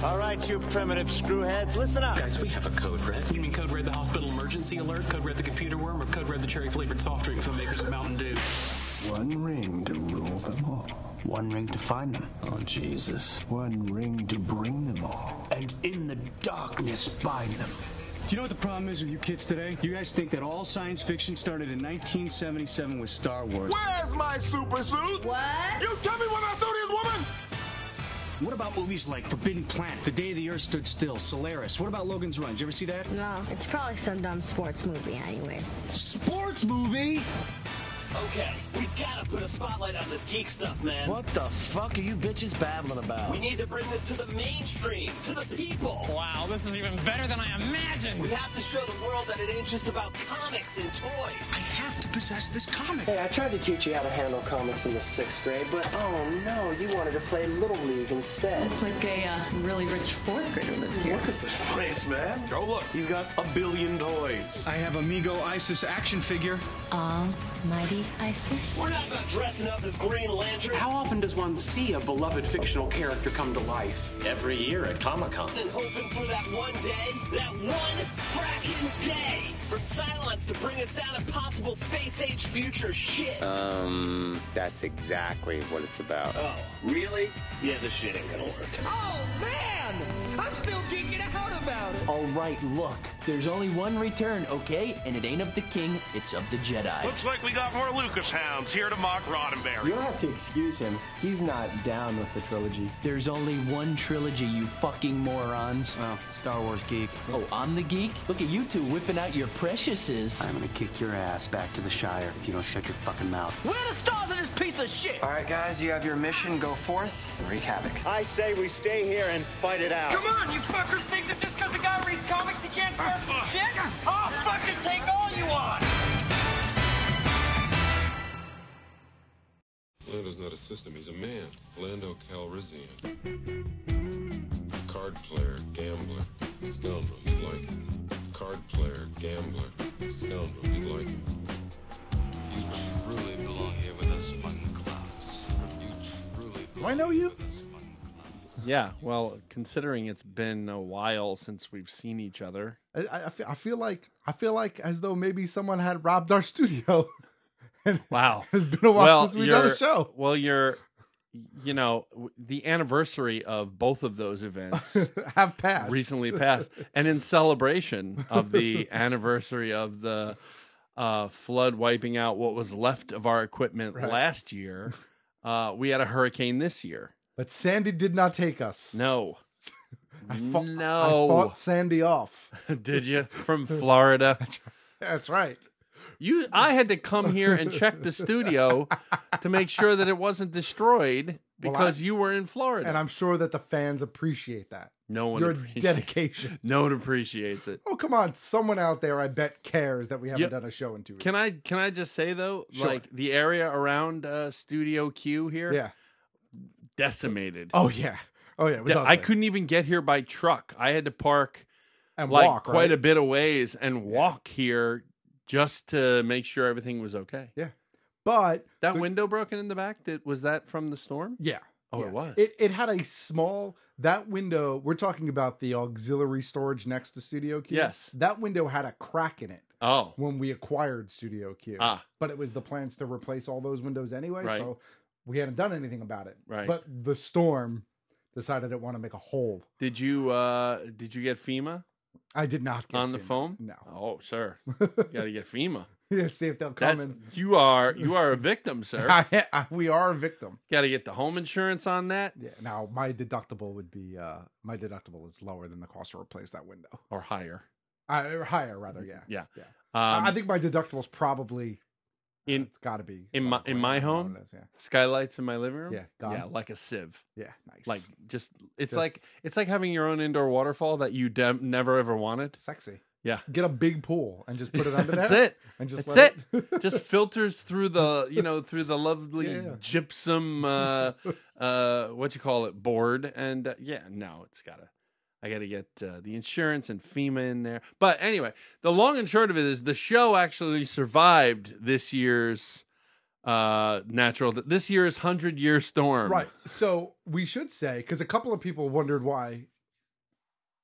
All right, you primitive screwheads, listen up. Guys, we have a code red. You mean code red the hospital emergency alert, code red the computer worm, or code red the cherry-flavored soft drink from makers of Mountain Dew? One ring to rule them all. One ring to find them. Oh, Jesus. One ring to bring them all. And in the darkness bind them. Do you know what the problem is with you kids today? You guys think that all science fiction started in 1977 with Star Wars. Where's my super suit? What? You tell me where my suit is, woman! What about movies like Forbidden Planet, The Day the Earth Stood Still, Solaris? What about Logan's Run? Did you ever see that? No, it's probably some dumb sports movie anyways. Sports movie? Okay, we gotta put a spotlight on this geek stuff, man. What the fuck are you bitches babbling about? We need to bring this to the mainstream, to the people. Wow, this is even better than I imagined. We have to show the world that it ain't just about comics and I toys. have to possess this comic. Hey, I tried to teach you how to handle comics in the 6th grade, but oh no, you wanted to play Little League instead. Looks like a really rich 4th grader lives here. Look at this place, man. Oh, look, he's got a billion toys. I have Amigo Isis action figure. Almighty Isis. We're not about dressing up as Green Lantern. How often does one see a beloved fictional character come to life? Every year at Comic-Con. And hoping for that one day, that one fracking day, for Cylons to bring us down impossible space-age future shit. That's exactly what it's about. Oh, really? Yeah, this shit ain't gonna work. Oh, man! I'm still geeking out about it. All right, look. There's only one return, okay? And it ain't of the king, it's of the Jedi. Looks like we got more Lucas hounds here to mock Roddenberry. You'll have to excuse him. He's not down with the trilogy. There's only one trilogy, you fucking morons. Oh, Star Wars geek. Oh, I'm the geek? Look at you two whipping out your preciouses. I'm gonna kick your ass back to the Shire if you don't shut your fucking mouth. Where are the stars in this piece of shit? All right, guys, you have your mission. Go forth and wreak havoc. I say we stay here and fight it out. Come on, you fuckers think that just because a guy reads comics he can't start some shit? I'll fucking take all you want! Lando's not a system, he's a man. Lando Calrissian. Card player, gambler, scoundrel, you'd like it. Card player, gambler, scoundrel, you'd like it. You truly belong here with us, Munklaus. You truly Do I know you? Yeah, well, considering it's been a while since we've seen each other. I feel like as though maybe someone had robbed our studio. Wow. It's been a while since we've done a show. Well, the anniversary of both of those events have passed. Recently passed. And in celebration of the anniversary of the flood wiping out what was left of our equipment last year, we had a hurricane this year. But Sandy did not take us. No. I fought Sandy off. Did you? From Florida? That's right. I had to come here and check the studio to make sure that it wasn't destroyed because you were in Florida. And I'm sure that the fans appreciate that. No one Your appreciates dedication. No one appreciates it. Oh, come on. Someone out there, I bet, cares that we haven't done a show in 2 weeks. Can I just say, though, Sure. like the area around Studio Q here, Yeah. decimated. Oh, yeah. Oh, yeah. It was out I there. couldn't even get here by truck. I had to park And like walk, quite right? a bit of ways and walk here just to make sure everything was okay. Yeah. But that window broken in the back, was that from the storm? Yeah. Oh, yeah. it was. It had a small, that window, we're talking about the auxiliary storage next to Studio Q. Yes. That window had a crack in it. Oh. When we acquired Studio Q. Ah. But it was the plans to replace all those windows anyway. Right. So we hadn't done anything about it. Right. But the storm decided it wanted to make a hole. Did you get FEMA? I did not get on the FEMA. phone. No. Oh, sir, you got to get FEMA. Yeah, see if they'll come in. You are a victim, sir. We are a victim. Got to get the home insurance on that. Yeah. Now my deductible would be my deductible is lower than the cost to replace that window, or higher. Or higher, rather. Yeah. Yeah. Yeah. I think my deductible is probably it's got to be in my home. Skylights in my living room. Yeah. Gone. Yeah, like a sieve. Yeah. Nice. Like it's like having your own indoor waterfall that you never ever wanted. Sexy. Yeah. Get a big pool and just put it under That's there. it. And just That's it. Just filters through the lovely gypsum board, and I gotta get the insurance and FEMA in there. But anyway, the long and short of it is the show actually survived this year's 100-year storm. Right. So we should say, because a couple of people wondered why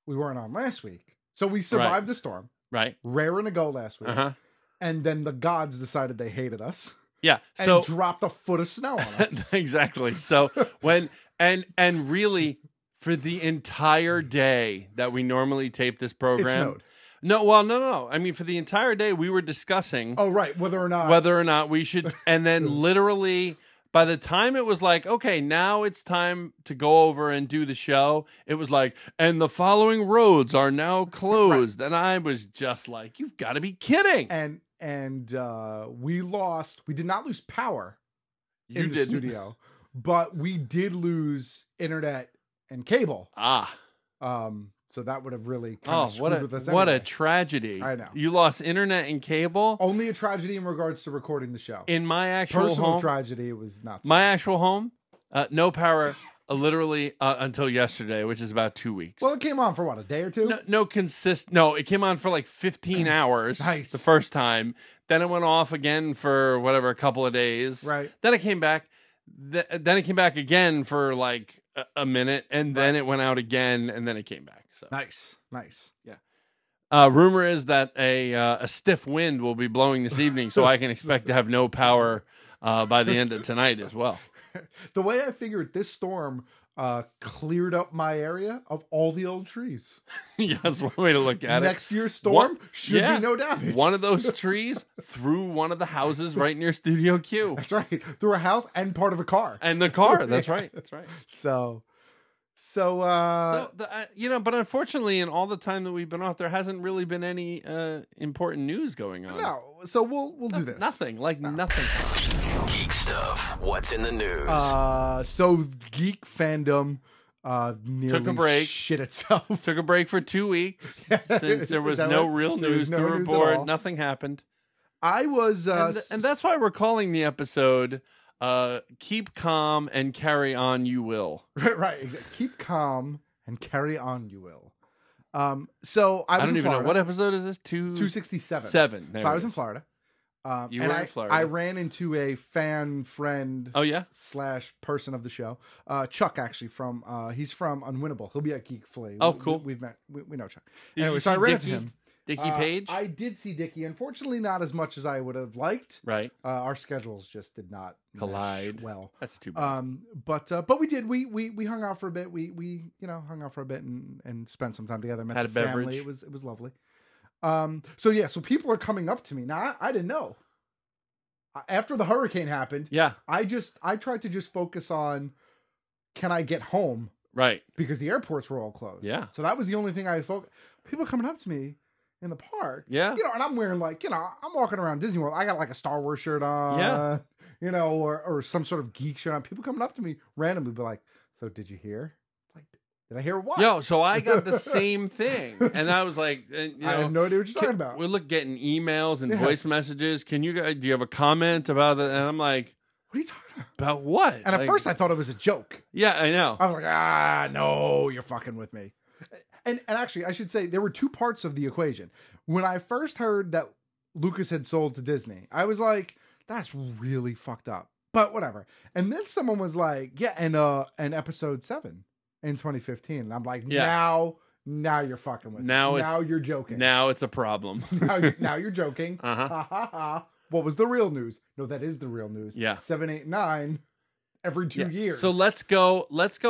we weren't on last week. So we survived the storm. Right. Raring to go last week. Uh-huh. And then the gods decided they hated us. Yeah. And So dropped a foot of snow on us. exactly. So when and really for the entire day that we normally tape this program. It snowed. No. I mean, for the entire day we were discussing Oh, right. Whether or not we should, and then literally by the time it was like, okay, now it's time to go over and do the show, it was like, and the following roads are now closed. And I was just like, you've got to be kidding. And we did not lose power in the didn't. studio, but we did lose internet and cable. So that would have really kind of screwed with us what anyway. a tragedy. I know. You lost internet and cable? Only a tragedy in regards to recording the show. In my actual Personal home, tragedy, it was not so my actual home, no power literally until yesterday, which is about 2 weeks. Well, it came on for what, a day or two? No, it came on for like 15 hours Nice. the first time. Then it went off again for whatever, a couple of days. Right. Then it came back. Then it came back again for like a minute, and then it went out again, and then it came back. So Nice. Yeah. Rumor is that a stiff wind will be blowing this evening, so I can expect to have no power by the end of tonight as well. The way I figured this storm cleared up my area of all the old trees. Yeah, that's one way to look at it. Next year's storm should be no damage. One of those trees through one of the houses right near Studio Q. That's right. Through a house and part of a car. And the car. That's right. That's right. So but unfortunately, in all the time that we've been off, there hasn't really been any important news going on. No. So we'll do this. Nothing. Nothing. Geek stuff. What's in the news? So geek fandom nearly Took a break. shit itself. Took a break for 2 weeks since there was Is that no right? real There was news no to news at report. all. Nothing happened. I was And that's why we're calling the episode Keep Calm and Carry On You Will. right. Exactly. Keep calm and carry on, you will. So I don't in even know. Florida. What episode is this? 267. 7. So I was in Florida. You and were in Florida. I ran into a fan friend. Oh, yeah? / person of the show. Chuck, actually, he's from Unwinnable. He'll be at Geek Flea. Oh, cool. We've met. We know Chuck. Did Anyway, you so I see ran Dickie? into him. Dickie Page? I did see Dickie. Unfortunately, not as much as I would have liked. Right. Our schedules just did not collide mesh well. That's too bad. But we did. We hung out for a bit. We hung out for a bit and spent some time together. Met Had the a family. beverage. It was lovely. So people are coming up to me now. I didn't know. After the hurricane happened, Yeah. I tried to just focus on, can I get home? Right. Because the airports were all closed. Yeah. So that was the only thing I focused. People are coming up to me in the park. Yeah. And I'm wearing I'm walking around Disney World. I got like a Star Wars shirt on. Yeah. Or some sort of geek shirt on. People coming up to me randomly be like, so did you hear? Like, did I hear what? Yo, so I got the same thing. And I was like, I have no idea what you're talking about. We're getting emails and voice messages. Do you have a comment about it? And I'm like, what are you talking about? About what? And at first I thought it was a joke. Yeah, I know. I was like, no, you're fucking with me. And actually, I should say there were two parts of the equation. When I first heard that Lucas had sold to Disney, I was like, that's really fucked up. But whatever. And then someone was like, yeah, and episode 7 in 2015. And I'm like, now you're fucking with me. Now you're joking. Now it's a problem. now you're joking. Uh-huh. Ha ha ha. What was the real news? No, that is the real news. Yeah. 7, 8, 9 every 2 years. So let's go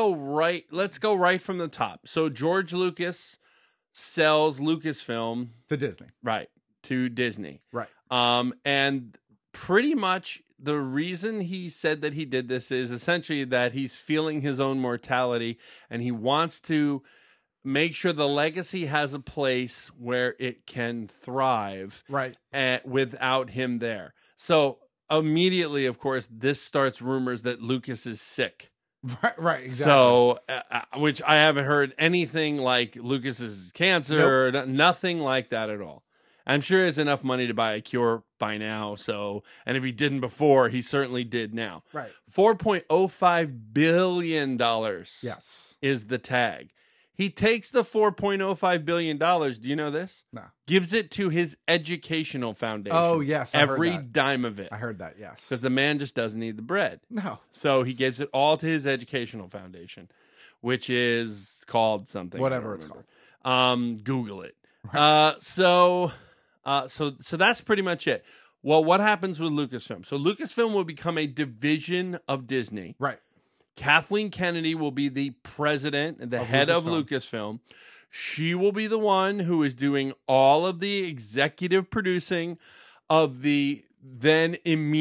right from the top. So George Lucas sells Lucasfilm to Disney. Right. To Disney. Right. And pretty much the reason he said that he did this is essentially that he's feeling his own mortality and he wants to make sure the legacy has a place where it can thrive, right, without him there. So immediately, of course, this starts rumors that Lucas is sick. Right, exactly. So, which I haven't heard anything like Lucas is cancer, nothing like that at all. I'm sure he has enough money to buy a cure by now. So, and if he didn't before, he certainly did now. Right. $4.05 billion. Yes. Is the tag. He takes the $4.05 billion. Do you know this? No. Gives it to his educational foundation. Oh, yes. I Every heard that. dime of it. I heard that, yes. Because the man just doesn't need the bread. No. So he gives it all to his educational foundation, which is called something. Whatever it's called. Google it. So that's pretty much it. Well, what happens with Lucasfilm? So Lucasfilm will become a division of Disney. Right. Kathleen Kennedy will be the president, the head of Lucasfilm. She will be the one who is doing all of the executive producing of the then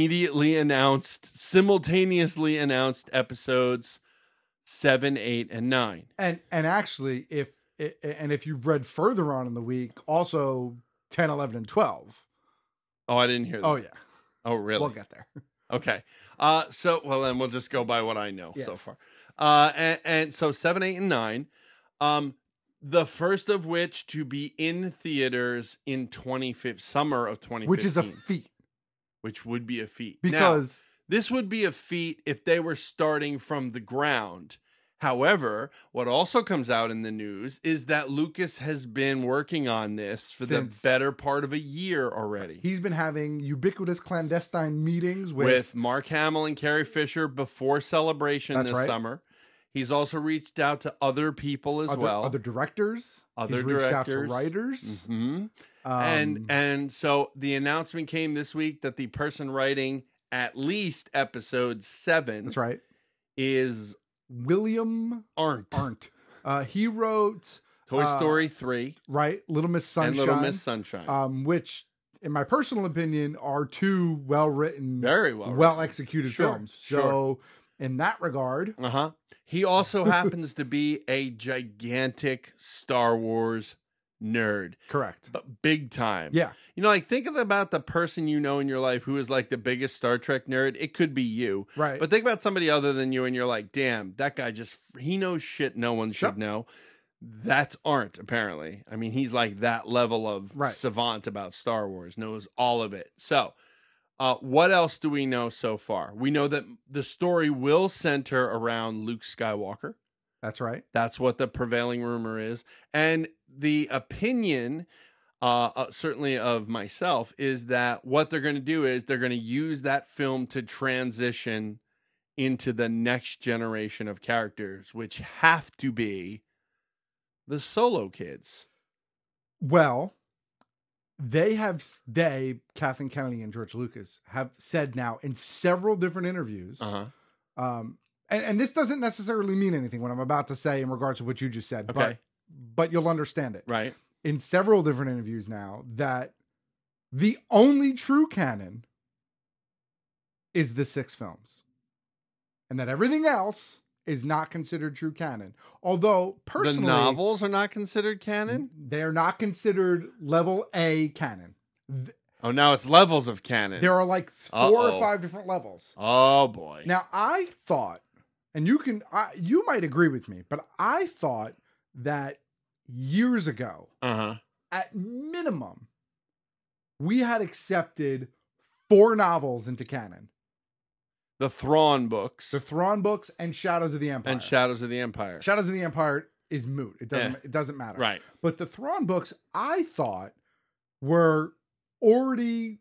simultaneously announced episodes 7, 8, and 9. And actually, if you've read further on in the week, also 10, 11, and 12. Oh, I didn't hear that. Oh, yeah. Oh, really? We'll get there. Okay. Well, then we'll just go by what I know so far. And so 7, 8, and 9. The first of which to be in theaters in summer of 2015. Which is a feat. Which would be a feat. Because now, this would be a feat if they were starting from the ground. However, what also comes out in the news is that Lucas has been working on this for the better part of a year already. He's been having ubiquitous clandestine meetings with Mark Hamill and Carrie Fisher before Celebration this summer. He's also reached out to other people as well. Other directors. He's reached out to writers. Mm-hmm. And so the announcement came this week that the person writing at least episode 7 that's right. is William Arndt. He wrote Toy Story 3. Right. Little Miss Sunshine. And Little Miss Sunshine. Which, in my personal opinion, are two well-written, very well-executed films. So, in that regard. He also happens to be a gigantic Star Wars nerd. Correct. But big time. Yeah. You know, like think about the person you know in your life who is like the biggest Star Trek nerd. It could be you. Right. But think about somebody other than you and you're like, damn, that guy he knows shit no one should know. That's Arndt, apparently. I mean, he's like that level of savant about Star Wars, knows all of it. So, what else do we know so far? We know that the story will center around Luke Skywalker. That's right. That's what the prevailing rumor is. And the opinion, certainly of myself, is that what they're going to do is they're going to use that film to transition into the next generation of characters, which have to be the Solo kids. Well, Kathleen Kennedy and George Lucas have said now in several different interviews, and this doesn't necessarily mean anything what I'm about to say in regards to what you just said, but you'll understand it. Right. In several different interviews now, that the only true canon is the 6 films. And that everything else is not considered true canon. Although, personally... The novels are not considered canon? They are not considered level A canon. Oh, now it's levels of canon. There are like 4 or 5 different levels. Oh, boy. Now, I thought, and you might agree with me, but I thought that years ago, at minimum, we had accepted 4 novels into canon. The Thrawn books. The Thrawn books and Shadows of the Empire. Shadows of the Empire is moot. It doesn't matter. Right. But the Thrawn books, I thought, were already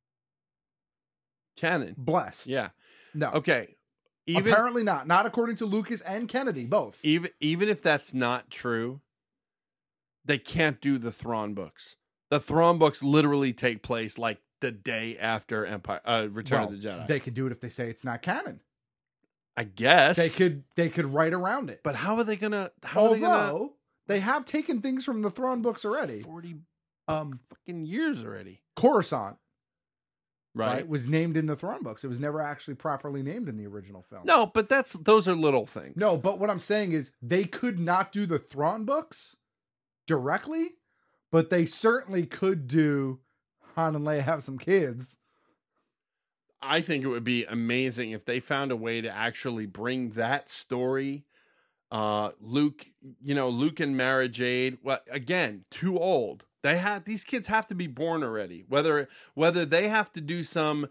canon. Blessed. Yeah. No. Okay. Apparently not. Not according to Lucas and Kennedy, both. Even if that's not true, they can't do the Thrawn books. The Thrawn books literally take place like the day after Return of the Jedi. They could do it if they say it's not canon. I guess they could write around it. But how are they gonna? They have taken things from the Thrawn books already. 40 fucking years already. Coruscant, right, was named in the Thrawn books. It was never actually properly named in the original film. No, but those are little things. No, but what I'm saying is they could not do the Thrawn books directly, but they certainly could do Han and Leia have some kids. I think it would be amazing if they found a way to actually bring that story. Luke and Mara Jade. Well, again, too old. These kids have to be born already. Whether they have to do some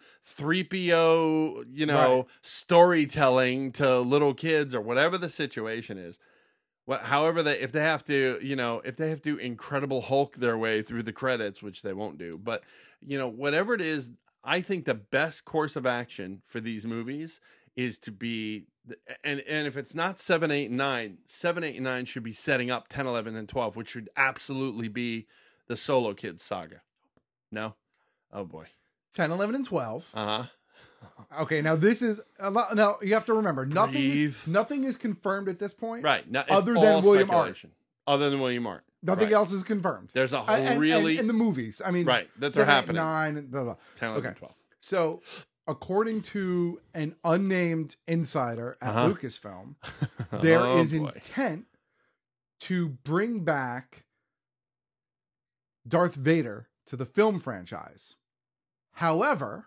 3PO, storytelling to little kids or whatever the situation is. However, if they have to Incredible Hulk their way through the credits, which they won't do, but whatever it is, I think the best course of action for these movies is to be And if it's not 7, 8, and 9, 7, 8, and 9 should be setting up 10, 11, and 12, which should absolutely be the Solo Kids saga. No? Oh, boy. 10, 11, and 12. Uh-huh. Okay, now this is a lot. Now you have to remember, Breathe. nothing is confirmed at this point. Right. Now, it's other all than William Art. speculation. Other than William Art. Nothing Right. else is confirmed. There's a whole and the movies. I mean, Right, that they're 7, 8, happening. 9, and blah, blah. 10, 11, Okay. 12. So, according to an unnamed insider at Lucasfilm, there is intent to bring back Darth Vader to the film franchise. However,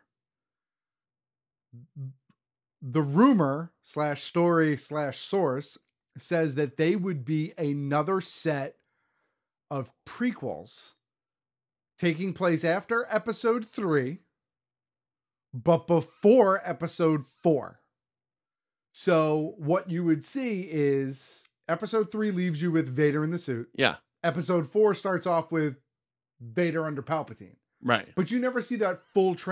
the rumor / story / source says that they would be another set of prequels taking place after episode 3, but before episode 4. So what you would see is episode 3 leaves you with Vader in the suit. Yeah. Episode 4 starts off with Vader under Palpatine. Right. But you never see that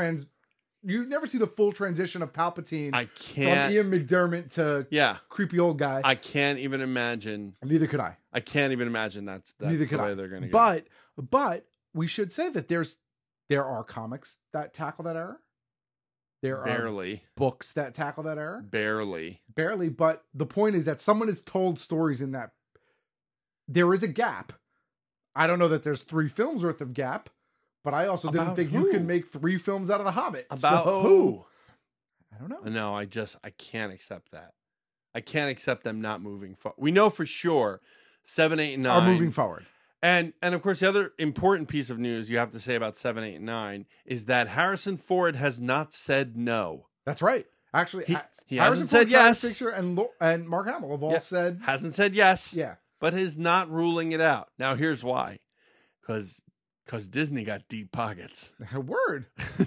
you never see the full transition of Palpatine from Ian McDermott to creepy old guy. I can't even imagine. Neither could I. I can't even imagine that's Neither the could way I. they're going to go. But we should say that there are comics that tackle that era. There Barely. are books that tackle that era. Barely. But the point is that someone has told stories in that. There is a gap. I don't know that there's 3 films worth of gap, but I also didn't think you could make 3 films out of The Hobbit. About So, who? I don't know. No, I can't accept that. I can't accept them not moving forward. We know for sure 7, 8, and 9 Are moving forward. And of course, the other important piece of news you have to say about 7, 8, and 9 is that Harrison Ford has not said no. That's right. Actually, he Harrison hasn't said Ford, Carrie yes. Fisher, and Mark Hamill have all said hasn't said yes. Yeah, but is not ruling it out. Now, here's why: because Disney got deep pockets. Word.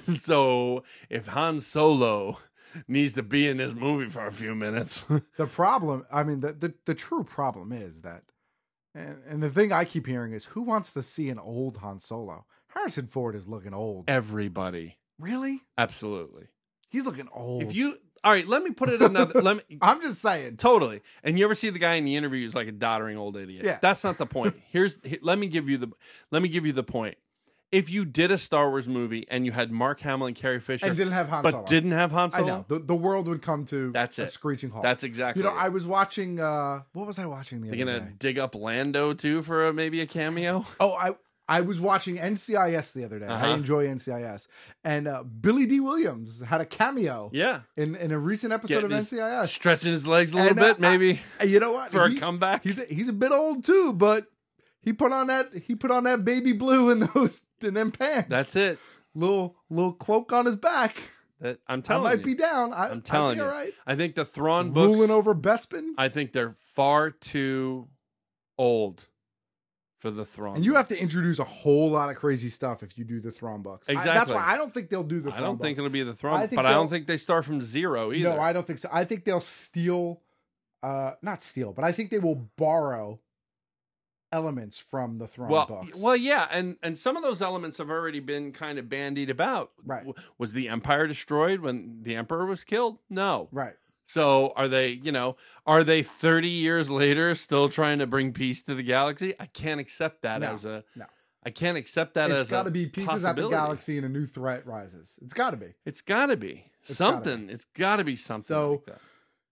So if Han Solo needs to be in this movie for a few minutes, the problem, I mean, the true problem is that. And the thing I keep hearing is, who wants to see an old Han Solo? Harrison Ford is looking old. everybody, Really? absolutely. He's looking old. All right, let me put it another. I'm just saying. Totally. And you ever see the guy in the interview who's like a doddering old idiot? Yeah. That's not the point. Let me give you the point. If you did a Star Wars movie and you had Mark Hamill and Carrie Fisher And didn't have Han but Solo. didn't have Han I Solo, know. The world would come to That's a it. screeching halt. That's exactly You know, it. I was watching, what was I watching the you're other gonna day? dig up Lando too for maybe a cameo. Oh, I was watching NCIS the other day. I enjoy NCIS. And Billy D. Williams had a cameo Yeah. in a recent episode Getting of his- NCIS. Stretching his legs a little And, bit, maybe You know what? for a comeback. He's a bit old too, but he put on that baby blue and them pants. That's it. Little cloak on his back. I'm I telling might you. be down. I'm telling I'd be you. all right. I think the Thrawn books Ruling over Bespin. I think they're far too old for the Thrawn. And you have to books. introduce a whole lot of crazy stuff if you do the Thrawn books. That's Exactly. why I don't think they'll do the I Thrawn don't think books. it'll be the I Thrawn, think but I don't they'll- think they start from zero either. No, I don't think so. I think they'll steal, not steal, but I think they will borrow elements from the Thrawn books. Well, yeah, and some of those elements have already been kind of bandied about. Right. Was the Empire destroyed when the Emperor was killed? No. Right. So are they 30 years later still trying to bring peace to the galaxy? I can't accept that No. I can't accept that as It's got to a be pieces out the possibility. galaxy and a new threat rises. It's got to be. It's got to be It's gotta something. It's got to be something So- like that.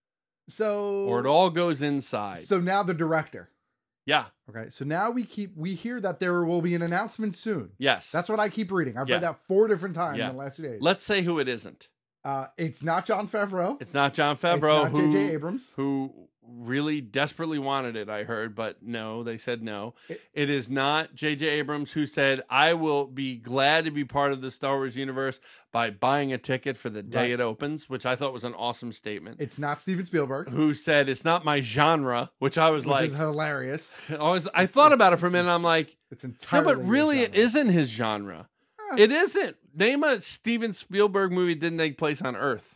So Or it all goes inside. So now the director. Yeah. Okay. So now we hear that there will be an announcement soon. Yes. That's what I keep reading. I've Yeah. read that 4 different times Yeah. in the last 2 days. Let's say who it isn't. It's not Jon Favreau. It's not Jon Favreau. It's not J.J. Abrams. Who really desperately wanted it, I heard, but no, they said no. It is not J.J. Abrams who said, I will be glad to be part of the Star Wars universe by buying a ticket for the day Right. it opens, which I thought was an awesome statement. It's not Steven Spielberg. Who said, it's not my genre, which I was Which like, is hilarious. I thought about it for a minute, and I'm like, It's yeah, entirely. but really it isn't his genre. It isn't. Name a Steven Spielberg movie that didn't take place on Earth.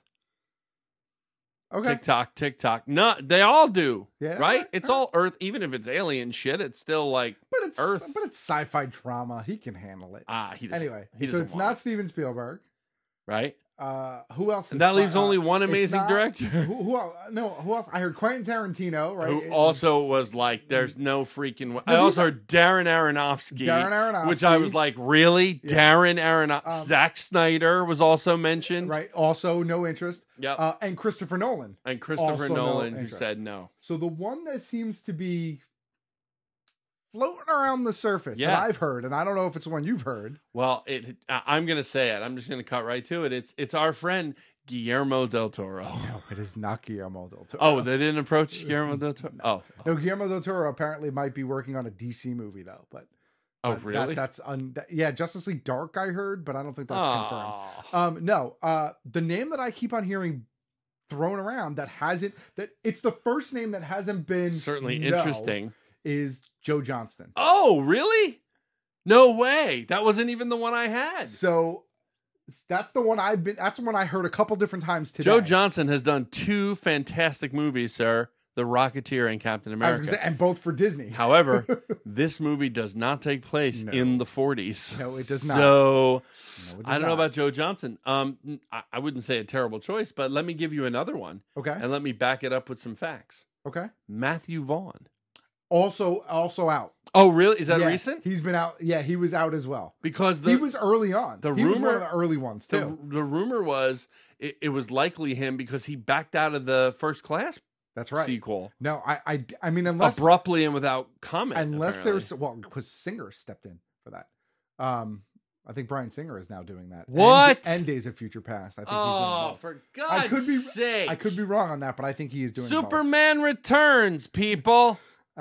Okay. TikTok. No, they all do. Yeah, right? okay, It's all Earth. Even if it's alien shit, it's still like But it's Earth. But it's sci-fi drama. He can handle it. He doesn't. Anyway, he so doesn't it's want not it, Steven Spielberg. right. Who else? And that leaves only one it's amazing not- director. Who else? No, who else? I heard Quentin Tarantino, right? Who also was like, there's no freaking way. I also heard Darren Aronofsky. Darren Aronofsky. Which I was like, really? Darren Aronofsky. Zack Snyder was also mentioned. Right. Also, no interest. Yep. And Christopher Nolan. And Christopher Also no Nolan, who interest. said no. So the one that seems to be floating around the surface that Yeah. I've heard, and I don't know if it's one you've heard. Well, I'm going to say it. I'm just going to cut right to it. It's our friend Guillermo del Toro. No, it is not Guillermo del Toro. Oh, they didn't approach Guillermo del Toro? Oh. No, Guillermo del Toro apparently might be working on a DC movie though, but Oh, but really? yeah, Justice League Dark I heard, but I don't think that's confirmed. No, the name that I keep on hearing thrown around that it's the first name that hasn't been Certainly no, interesting. is Joe Johnston. Oh, really? No way. That wasn't even the one I had. So that's the one that's the one I heard a couple different times today. Joe Johnson has done 2 fantastic movies, sir. The Rocketeer and Captain I was America. gonna say, and both for Disney. However, this movie does not take place in the 40s. No, it does not. So No, it does I don't know not. about Joe Johnson. I wouldn't say a terrible choice, but let me give you another one. Okay. And let me back it up with some facts. Okay. Matthew Vaughn. Also out. Oh, really? Is that Yeah, recent? He's been out. Yeah, he was out as well. Because he was early on. The he was one rumor- of the early ones too. The rumor was it was likely him because he backed out of the First Class That's right. sequel. No, I mean unless Abruptly and without comment. unless apparently. there's because Singer stepped in for that. I think Bryan Singer is now doing that. What? And Days of Future Past. I think he's doing Oh, both. for God's sake. I could be wrong on that, but I think he is doing both. Superman Returns, people.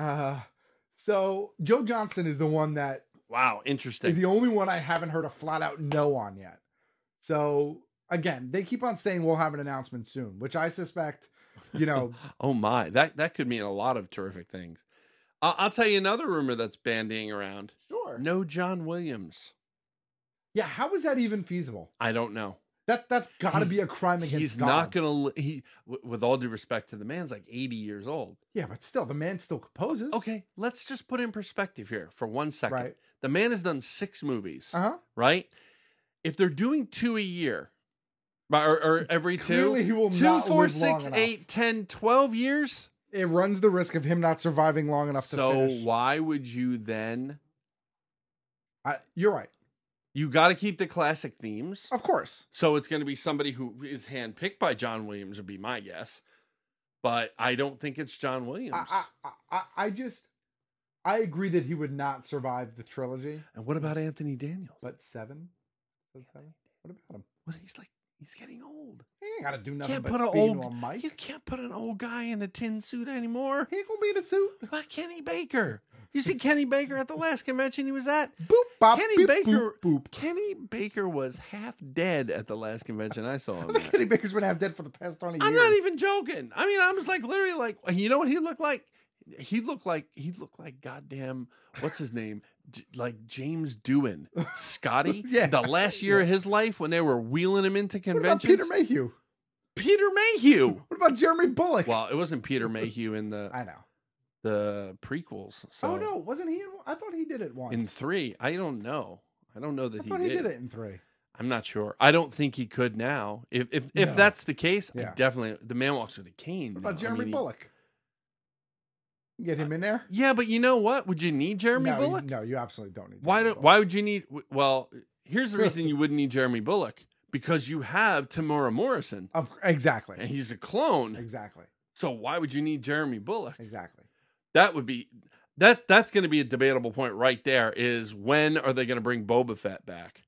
So Joe Johnston is the one that Wow, interesting. is the only one I haven't heard a flat out no on yet. So again, they keep on saying we'll have an announcement soon, which I suspect, Oh my, that could mean a lot of terrific things. I'll tell you another rumor that's bandying around. Sure. No John Williams. Yeah, how is that even feasible? I don't know. That's got to be a crime against He's God. not going to. With all due respect to the man's like 80 years old. Yeah, but still, the man still composes. Okay, let's just put in perspective here for 1 second. Right. The man has done 6 movies. Uh-huh. Right? If they're doing 2 a year, or every 2, Clearly he will 2, not 4, live long 6, enough. 8, 10, 12 years. It runs the risk of him not surviving long enough to So finish. why would you then? You're right. You got to keep the classic themes. Of course. So it's going to be somebody who is handpicked by John Williams, would be my guess. But I don't think it's John Williams. I agree that he would not survive the trilogy. And what about Anthony Daniels? But 7? What about him? Well, he's getting old. He ain't got to do nothing Can't but put an speed old to a mic. You can't put an old guy in a tin suit anymore. He ain't gonna be in a suit. Like Kenny Baker. You see Kenny Baker at the last convention he was at? Boop, bop, Kenny beep, Baker. boop, boop. Kenny Baker was half dead at the last convention I saw him. I think at. Kenny Baker's been half dead for the past 20 years. I'm not even joking. I mean, I was like literally like, you know what he looked like? He looked like goddamn, what's his name? Like James Doohan, Scotty. Yeah. The last year of his life when they were wheeling him into What about conventions. Peter Mayhew? Peter Mayhew. What about Jeremy Bullock? Well, it wasn't Peter Mayhew in the I know. the prequels. So Oh no, wasn't he? I thought he did it once. in 3, I don't know. I don't know that I thought he did it in 3. I'm not sure. I don't think he could now. If that's the case, I Yeah. definitely the man walks with a cane. What about now. I Jeremy mean, Bullock? Get him in there? Yeah, but you know what? Would you need Jeremy no, Bullock? No, you absolutely don't need. Why Jeremy don't? Why would you need? Well, here's the reason you wouldn't need Jeremy Bullock, because you have Tamora Morrison, Exactly. and he's a clone. Exactly. So why would you need Jeremy Bullock? Exactly. That would be that's going to be a debatable point right there. Is when are they going to bring Boba Fett back?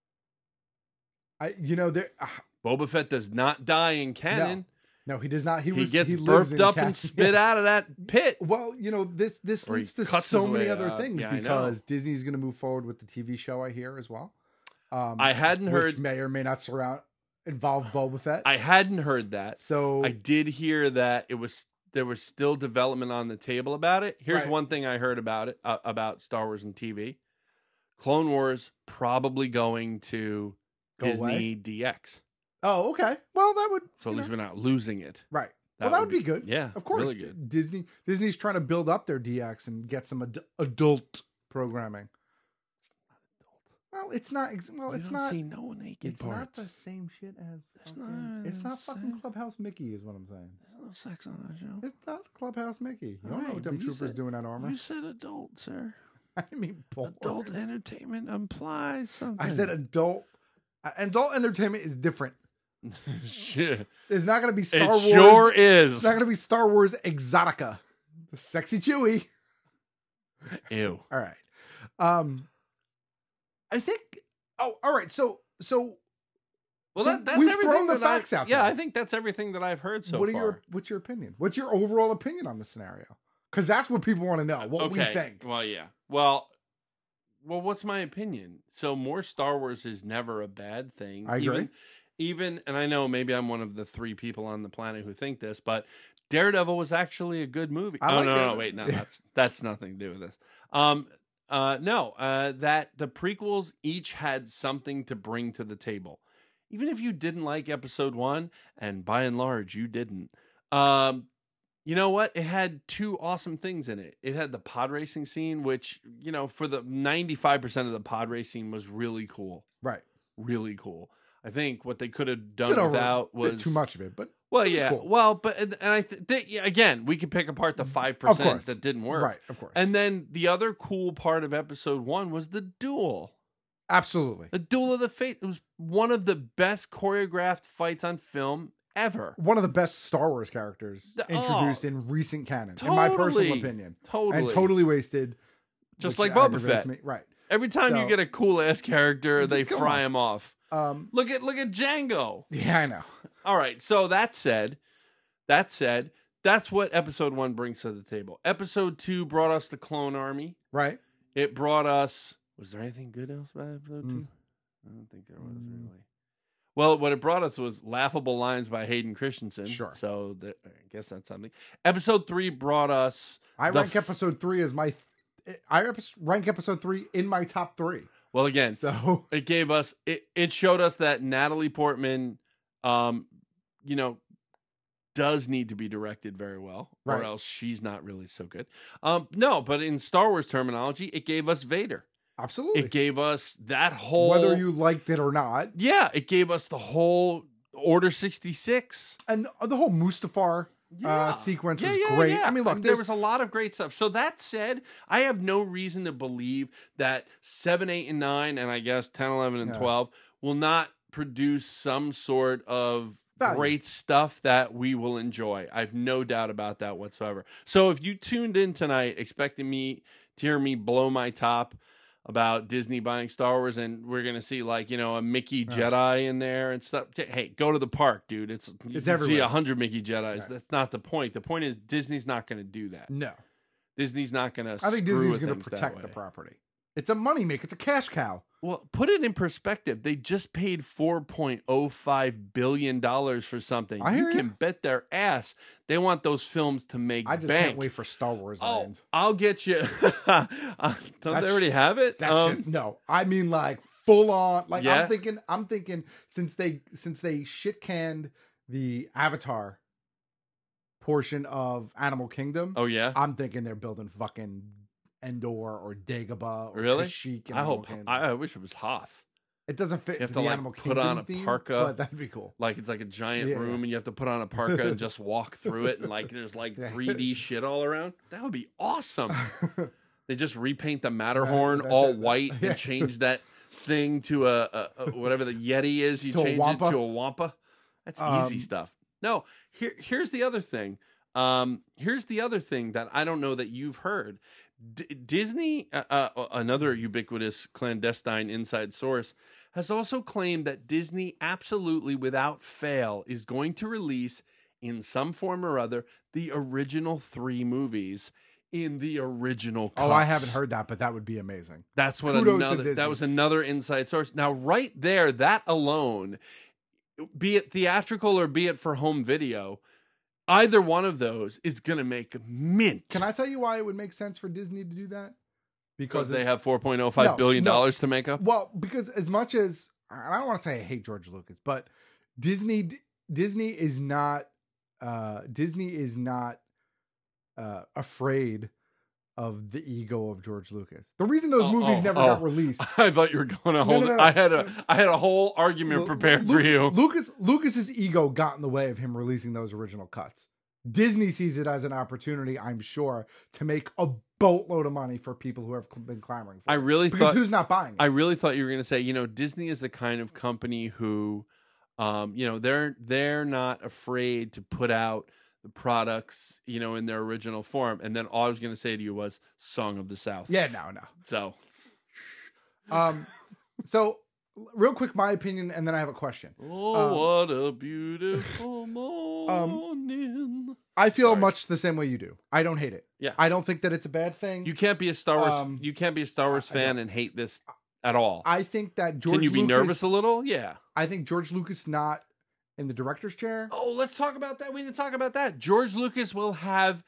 There. Boba Fett does not die in canon. No, he does not. He Gets lives burped in up and Cassian. spit out of that pit. Well, this Or he leads to cuts so his many way other out. things Yeah, I know. because Disney's going to move forward with the TV show. I hear as well. I hadn't which heard. may or may not involve Boba Fett. I hadn't heard that. So I did hear that there was still development on the table about it. Here's Right. one thing I heard about it about Star Wars and TV. Clone Wars probably going to Go Disney away? DX. Oh, okay. Well, that would So at least we're not losing it. right. That would be good. Yeah, of course. really good. Disney's trying to build up their DX and get some adult programming. Well, it's not. Well, You it's don't not. see no naked It's parts. not the same shit as. It's It's not not the fucking same. Clubhouse Mickey, is what I'm saying. There's no sex on that show. It's not Clubhouse Mickey. You don't know Right, what them but you troopers said- do in that armor. You said adult, sir. I mean, porn. Adult entertainment implies something. I said adult. Adult entertainment is different. Shit. It's not going to be Star It Wars. sure is. It's not going to be Star Wars Exotica. The sexy Chewie. Ew. All right. I think. Oh, all right. So. Well, so that's we've everything thrown the that facts out Yeah, there. I think that's everything that I've heard so What's far. your opinion? What's your overall opinion on the scenario? Because that's what people want to know. What we think. Well, yeah. Well, what's my opinion? So more Star Wars is never a bad thing. I agree. Even, and I know maybe I'm one of the 3 people on the planet who think this, but Daredevil was actually a good movie. I like no, Daredevil. wait, no, that's nothing to do with this. That the prequels each had something to bring to the table. Even if you didn't like episode 1, and by and large you didn't, you know what? It had 2 awesome things in it. It had the pod racing scene, which, for the 95% of the pod racing was really cool. Right. Really cool. I think what they could have done Bit over- without bit was too much of it, but well, it was yeah. cool. Well, but and I again, we can pick apart the 5% course. that didn't work. Right, of course. And then the other cool part of episode 1 was the duel. Absolutely. The Duel of the Fates. It was one of the best choreographed fights on film ever. One of the best Star Wars characters introduced in recent canon, in my personal Totally. opinion. Totally. And totally wasted. Just which like Boba aggravates Fett. me. Right. Every time So- you get a cool ass character, they come fry on. him off. Look at Django. Yeah, I know. All right. So that said, that's what episode 1 brings to the table. Episode 2 brought us the Clone Army. Right. It brought us. Was there anything good else about episode 2? I don't think there was really. Well, what it brought us was laughable lines by Hayden Christensen. Sure. So I guess that's something. Episode 3 brought us. I the rank episode 3 as my. Rank episode 3 in my top 3. Well, again, so it gave us. It showed us that Natalie Portman, does need to be directed very well, or Right. else she's not really so good. No, but in Star Wars terminology, it gave us Vader. Absolutely. It gave us that whole. Whether you liked it or not. Yeah, it gave us the whole Order 66. And the whole Mustafar sequence was Yeah, great. yeah. I mean, look, there was a lot of great stuff. So that said, I have no reason to believe that 7, 8, and 9, and I guess 10, 11, and 12 will not produce some sort of Value. great stuff that we will enjoy. I have no doubt about that whatsoever. So if you tuned in tonight expecting me to hear me blow my top about Disney buying Star Wars, and we're gonna see a Mickey Jedi in there and stuff. Hey, go to the park, dude. You can see everywhere. 100 Mickey Jedis. Right. That's not the point. The point is Disney's not gonna do that. No. Disney's not gonna. I think screw Disney's with going to things that protect the way. property. It's a moneymaker. It's a cash cow. Well, put it in perspective. They just paid $4.05 billion for something. I hear You can you. bet their ass they want those films to make I just bank. can't wait for Star Wars Oh, Land. I'll get you. Don't they already have it? That shit, no, I mean like full on. Like Yeah? I'm thinking since they shit canned the Avatar portion of Animal Kingdom. Oh yeah. I'm thinking they're building fucking Endor or Dagobah or Really? Kashyyyk. in I Animal hope. Kingdom. I wish it was Hoth. It doesn't fit You have into to the like Animal put Kingdom on a theme, parka, but that'd be cool. Like it's like a giant Yeah. room, and you have to put on a parka and just walk through it, and like there's like 3D shit all around. That would be awesome. They just repaint the Matterhorn Right, all that's it. white Yeah. and change that thing to a whatever the Yeti is. You To a change it Wampa? to a Wampa. That's easy stuff. No, here's the other thing. Here's the other thing that I don't know that you've heard. Disney, another ubiquitous clandestine inside source, has also claimed that Disney absolutely without fail is going to release in some form or other the original 3 movies in the original cuts. Oh, I haven't heard that, but that would be amazing. That's what Kudos to another Disney. that was another inside source. Now right there, that alone, be it theatrical or be it for home video, either one of those is going to make mint. Can I tell you why it would make sense for Disney to do that? Because they have $4.05 billion to make up? Well, because as much as I don't want to say I hate George Lucas, but Disney is not afraid of the ego of George Lucas. The reason those movies never got released. I thought you were going to hold it. I had a whole argument prepared for you. Lucas's ego got in the way of him releasing those original cuts. Disney sees it as an opportunity, I'm sure, to make a boatload of money for people who have been clamoring for it. Because who's not buying it? I really thought you were going to say, Disney is the kind of company who, they're not afraid to put out the products, in their original form. And then all I was going to say to you was Song of the South. Yeah, no. So, real quick, my opinion, and then I have a question. Oh, what a beautiful morning. I feel much the same way you do. I don't hate it. Yeah. I don't think that it's a bad thing. You can't be a Star Wars. You can't be a Star Wars fan and hate this at all. I think that George. Can you be Lucas, nervous a little? Yeah. I think George Lucas not in the director's chair. Oh, let's talk about that. We didn't talk about that. George Lucas will have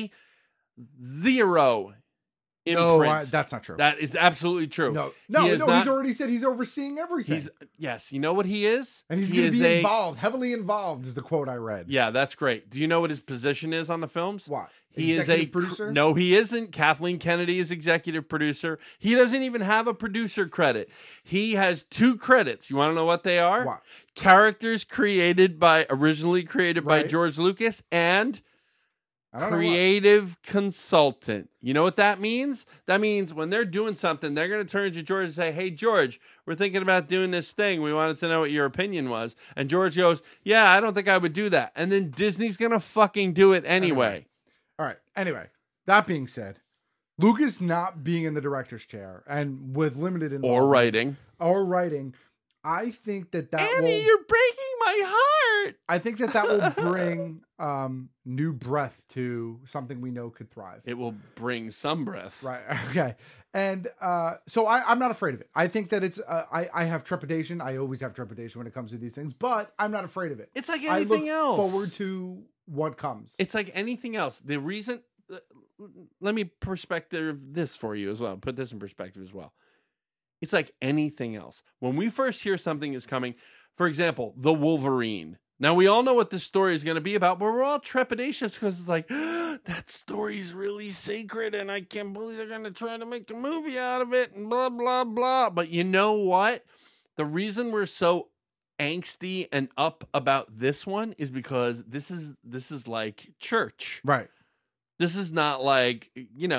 zero imprint. No, that's not true. That is absolutely true. No. He's already said he's overseeing everything. Yes. You know what he is? And he's going to be involved, heavily involved, is the quote I read. Yeah, that's great. Do you know what his position is on the films? What? He executive producer? No, he isn't. Kathleen Kennedy is executive producer. He doesn't even have a producer credit. He has 2 credits. You want to know what they are? What? Characters originally created by George Lucas and creative consultant. You know what that means? That means when they're doing something, they're going to turn to George and say, "Hey, George, we're thinking about doing this thing. We wanted to know what your opinion was." And George goes, "Yeah, I don't think I would do that." And then Disney's going to fucking do it anyway. All right. Anyway, that being said, Lucas not being in the director's chair and with limited involvement or writing, I think that Annie, you're breaking my heart. I think that will bring new breath to something we know could thrive. It will bring some breath. Right. Okay. And so I'm not afraid of it. I think that it's I have trepidation. I always have trepidation when it comes to these things, but I'm not afraid of it. It's like anything else. Forward to what comes. It's like anything else. The reason, let me perspective this for you as well. Put this in perspective as well. It's like anything else. When we first hear something is coming, for example, the Wolverine. Now, we all know what this story is going to be about, but we're all trepidatious because it's like, that story's really sacred and I can't believe they're going to try to make a movie out of it and blah, blah, blah. But you know what? The reason we're so angsty and up about this one is because this is like church. Right. This is not like,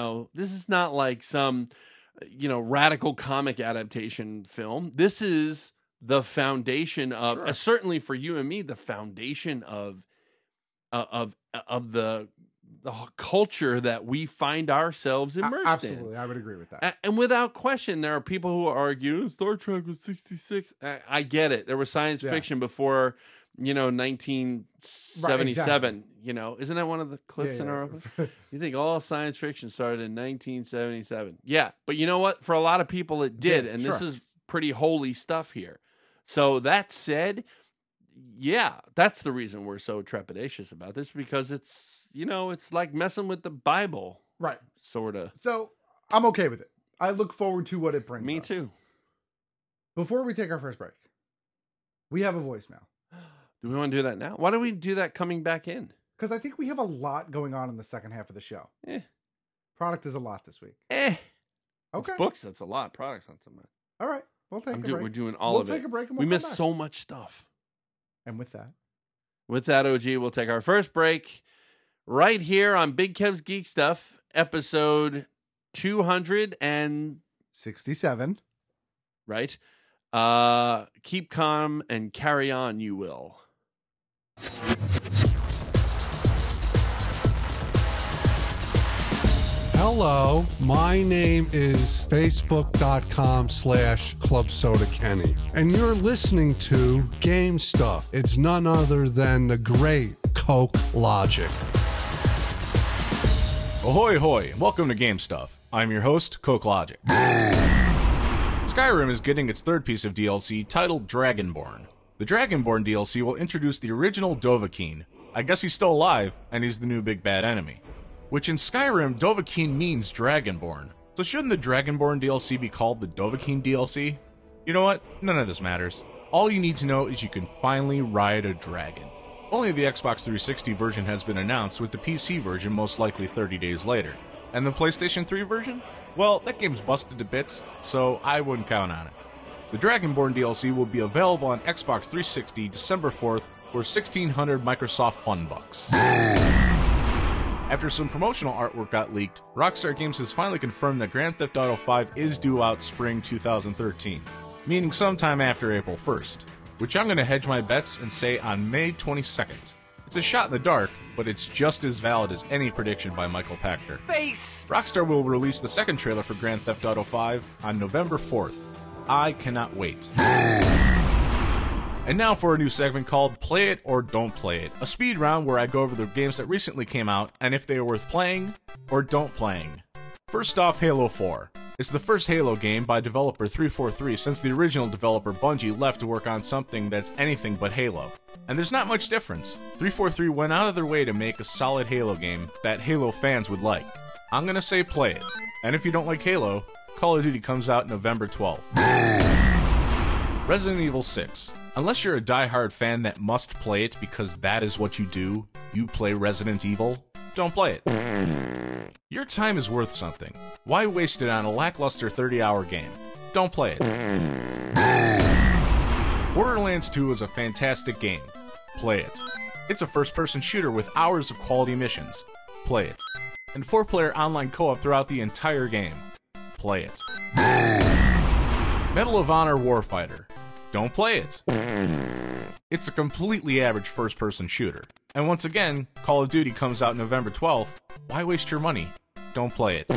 some, radical comic adaptation film. This is the foundation of, certainly for you and me, the foundation of the culture that we find ourselves immersed in. Absolutely, I would agree with that. And without question, there are people who argue Star Trek was 66. I get it. There was science fiction before, 1977. Right, exactly. Isn't that one of the clips in our open? You think all science fiction started in 1977? Yeah, but you know what? For a lot of people, it did, and this is pretty holy stuff here. So that said, yeah, that's the reason we're so trepidatious about this, because it's, it's like messing with the Bible. Right. Sort of. So I'm okay with it. I look forward to what it brings. Me too. Before we take our first break, we have a voicemail. Do we want to do that now? Why don't we do that coming back in? Because I think we have a lot going on in the second half of the show. Product is a lot this week. Okay. It's books, that's a lot. Products, not so much. All right. We'll take a break. We're doing all of it. We'll take a break and we missed so much stuff. And with that, OG, we'll take our first break right here on Big Kev's Geek Stuff, episode 267. Right. Keep calm and carry on, you will. Hello, my name is Facebook.com/ClubSodaKenny, and you're listening to Game Stuff. It's none other than the great Coke Logic. Ahoy, hoy, welcome to Game Stuff. I'm your host, Coke Logic. Skyrim is getting its third piece of DLC titled Dragonborn. The Dragonborn DLC will introduce the original Dovahkiin. I guess he's still alive, and he's the new big bad enemy. Which in Skyrim, Dovahkiin means Dragonborn. So shouldn't the Dragonborn DLC be called the Dovahkiin DLC? You know what? None of this matters. All you need to know is you can finally ride a dragon. Only the Xbox 360 version has been announced, with the PC version most likely 30 days later. And the PlayStation 3 version? Well, that game's busted to bits, so I wouldn't count on it. The Dragonborn DLC will be available on Xbox 360 December 4th for 1,600 Microsoft Fun Bucks. After some promotional artwork got leaked, Rockstar Games has finally confirmed that Grand Theft Auto 5 is due out spring 2013, meaning sometime after April 1st, which I'm going to hedge my bets and say on May 22nd. It's a shot in the dark, but it's just as valid as any prediction by Michael Pachter. Face! Rockstar will release the second trailer for Grand Theft Auto 5 on November 4th. I cannot wait. And now for a new segment called Play It or Don't Play It, a speed round where I go over the games that recently came out and if they are worth playing or don't playing. First off, Halo 4. It's the first Halo game by developer 343 since the original developer Bungie left to work on something that's anything but Halo. And there's not much difference. 343 went out of their way to make a solid Halo game that Halo fans would like. I'm gonna say play it. And if you don't like Halo, Call of Duty comes out November 12th. Resident Evil 6. Unless you're a die-hard fan that must play it because that is what you do, you play Resident Evil, don't play it. Your time is worth something. Why waste it on a lackluster 30-hour game? Don't play it. Borderlands 2 is a fantastic game. Play it. It's a first-person shooter with hours of quality missions. Play it. And 4-player online co-op throughout the entire game. Play it. Medal of Honor Warfighter. Don't play it. It's a completely average first-person shooter. And once again, Call of Duty comes out November 12th. Why waste your money? Don't play it.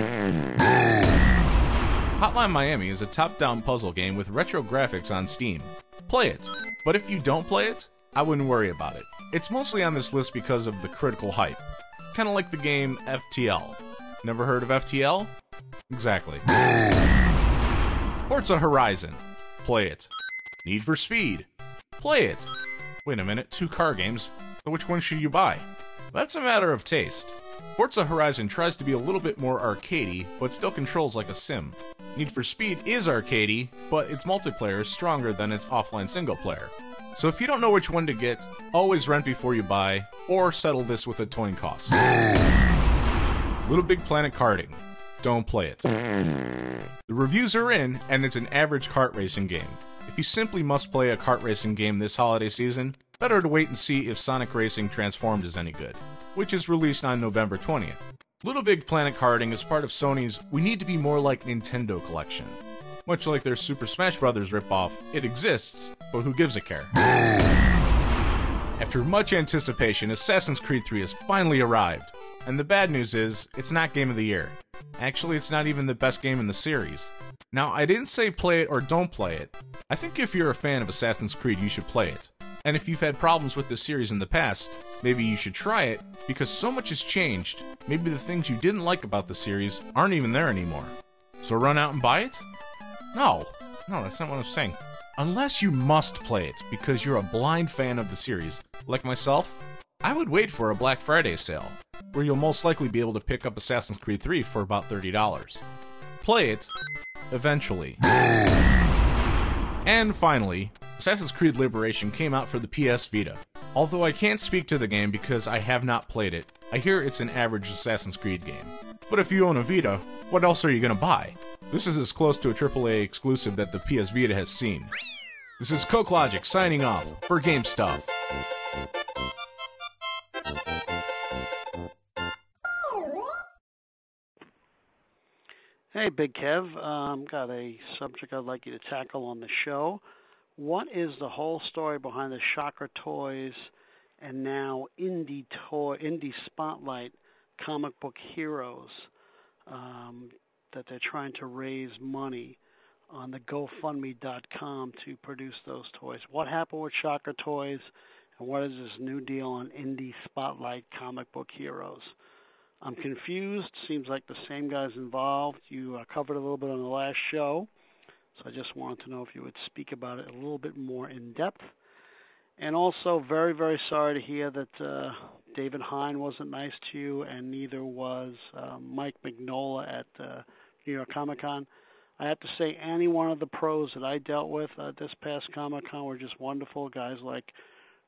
Hotline Miami is a top-down puzzle game with retro graphics on Steam. Play it. But if you don't play it, I wouldn't worry about it. It's mostly on this list because of the critical hype. Kinda like the game FTL. Never heard of FTL? Exactly. Forza Horizon. Play it. Need for Speed. Play it. Wait a minute, 2 car games. So which one should you buy? That's a matter of taste. Forza Horizon tries to be a little bit more arcadey, but still controls like a sim. Need for Speed is arcadey, but its multiplayer is stronger than its offline single player. So if you don't know which one to get, always rent before you buy, or settle this with a toy cost. Little Big Planet Karting. Don't play it. The reviews are in, and it's an average kart racing game. If you simply must play a kart racing game this holiday season, better to wait and see if Sonic Racing Transformed is any good, which is released on November 20th. Little Big Planet Karting is part of Sony's We Need to Be More Like Nintendo collection. Much like their Super Smash Bros. Ripoff, it exists, but who gives a care? After much anticipation, Assassin's Creed 3 has finally arrived, and the bad news is, it's not Game of the Year. Actually, it's not even the best game in the series. Now, I didn't say play it or don't play it. I think if you're a fan of Assassin's Creed, you should play it. And if you've had problems with this series in the past, maybe you should try it, because so much has changed, maybe the things you didn't like about the series aren't even there anymore. So run out and buy it? No, that's not what I'm saying. Unless you must play it because you're a blind fan of the series, like myself, I would wait for a Black Friday sale, where you'll most likely be able to pick up Assassin's Creed 3 for about $30. Play it, eventually. And finally, Assassin's Creed Liberation came out for the PS Vita. Although I can't speak to the game because I have not played it, I hear it's an average Assassin's Creed game. But if you own a Vita, what else are you gonna buy? This is as close to a AAA exclusive that the PS Vita has seen. This is Coke Logic signing off for Game Stuff. Hey, Big Kev. Got a subject I'd like you to tackle on the show. What is the whole story behind the Shocker Toys and now Indie Spotlight comic book heroes that they're trying to raise money on the GoFundMe.com to produce those toys? What happened with Shocker Toys, and what is this new deal on Indie Spotlight comic book heroes? I'm confused. Seems like the same guys involved. You covered a little bit on the last show, so I just wanted to know if you would speak about it a little bit more in depth. And also, very, very sorry to hear that David Hine wasn't nice to you, and neither was Mike Mignola at New York Comic Con. I have to say, any one of the pros that I dealt with this past Comic Con were just wonderful. Guys like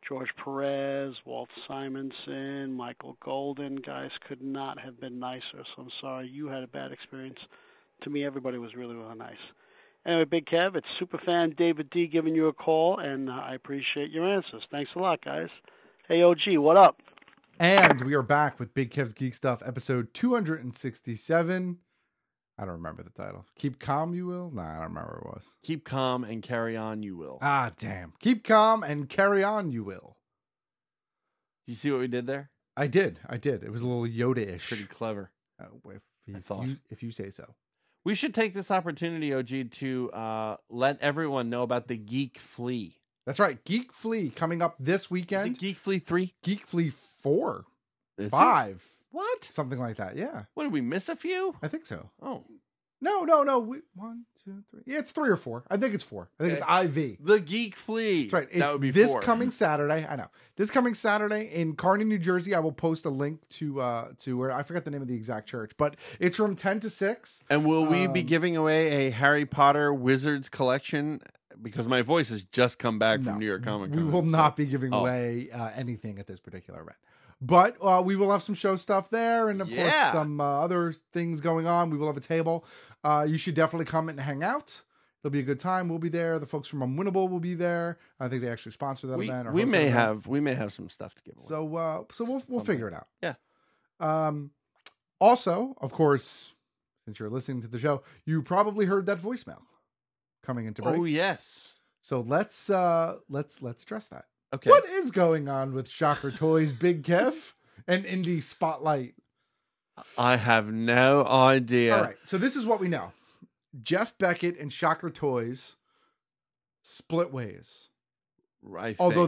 George Perez, Walt Simonson, Michael Golden. Guys could not have been nicer, so I'm sorry you had a bad experience. To me, everybody was really, really nice. Anyway, Big Kev, it's Superfan David D giving you a call, and I appreciate your answers. Thanks a lot, guys. Hey, OG, what up? And we are back with Big Kev's Geek Stuff, episode 267. I don't remember the title. Keep Calm, You Will? Nah, I don't remember what it was. Keep calm and carry on, you will. Ah, damn. Keep calm and carry on, you will. You see what we did there? I did. It was a little Yoda-ish. Pretty clever. If you say so. We should take this opportunity, OG, to let everyone know about the Geek Flea. That's right. Geek Flea coming up this weekend. Is it Geek Flea 3? Geek Flea 4. Is 5. It? What? Something like that, yeah. What, did we miss a few? I think so. Oh. No. 1, 2, 3. Yeah, it's 3 or 4. I think it's 4. I think it's IV. The Geek Flea. That's right. That would be this 4. coming Saturday. I know. This coming Saturday in Kearney, New Jersey. I will post a link to where I forgot the name of the exact church, but it's from 10 to 6. And will we be giving away a Harry Potter Wizards collection? Because my voice has just come back from New York Comic Con. We will not be giving away anything at this particular event. But we will have some show stuff there, and of course some other things going on. We will have a table. You should definitely come and hang out. It'll be a good time. We'll be there. The folks from Unwinnable will be there. I think they actually sponsor that event. We may have some stuff to give away. So we'll figure it out. Yeah. Also, of course, since you're listening to the show, you probably heard that voicemail coming into break. Oh yes. So let's address that. Okay. What is going on with Shocker Toys, Big Kev, and Indie Spotlight? I have no idea. All right. So this is what we know. Jeff Beckett and Shocker Toys split ways. Right. Although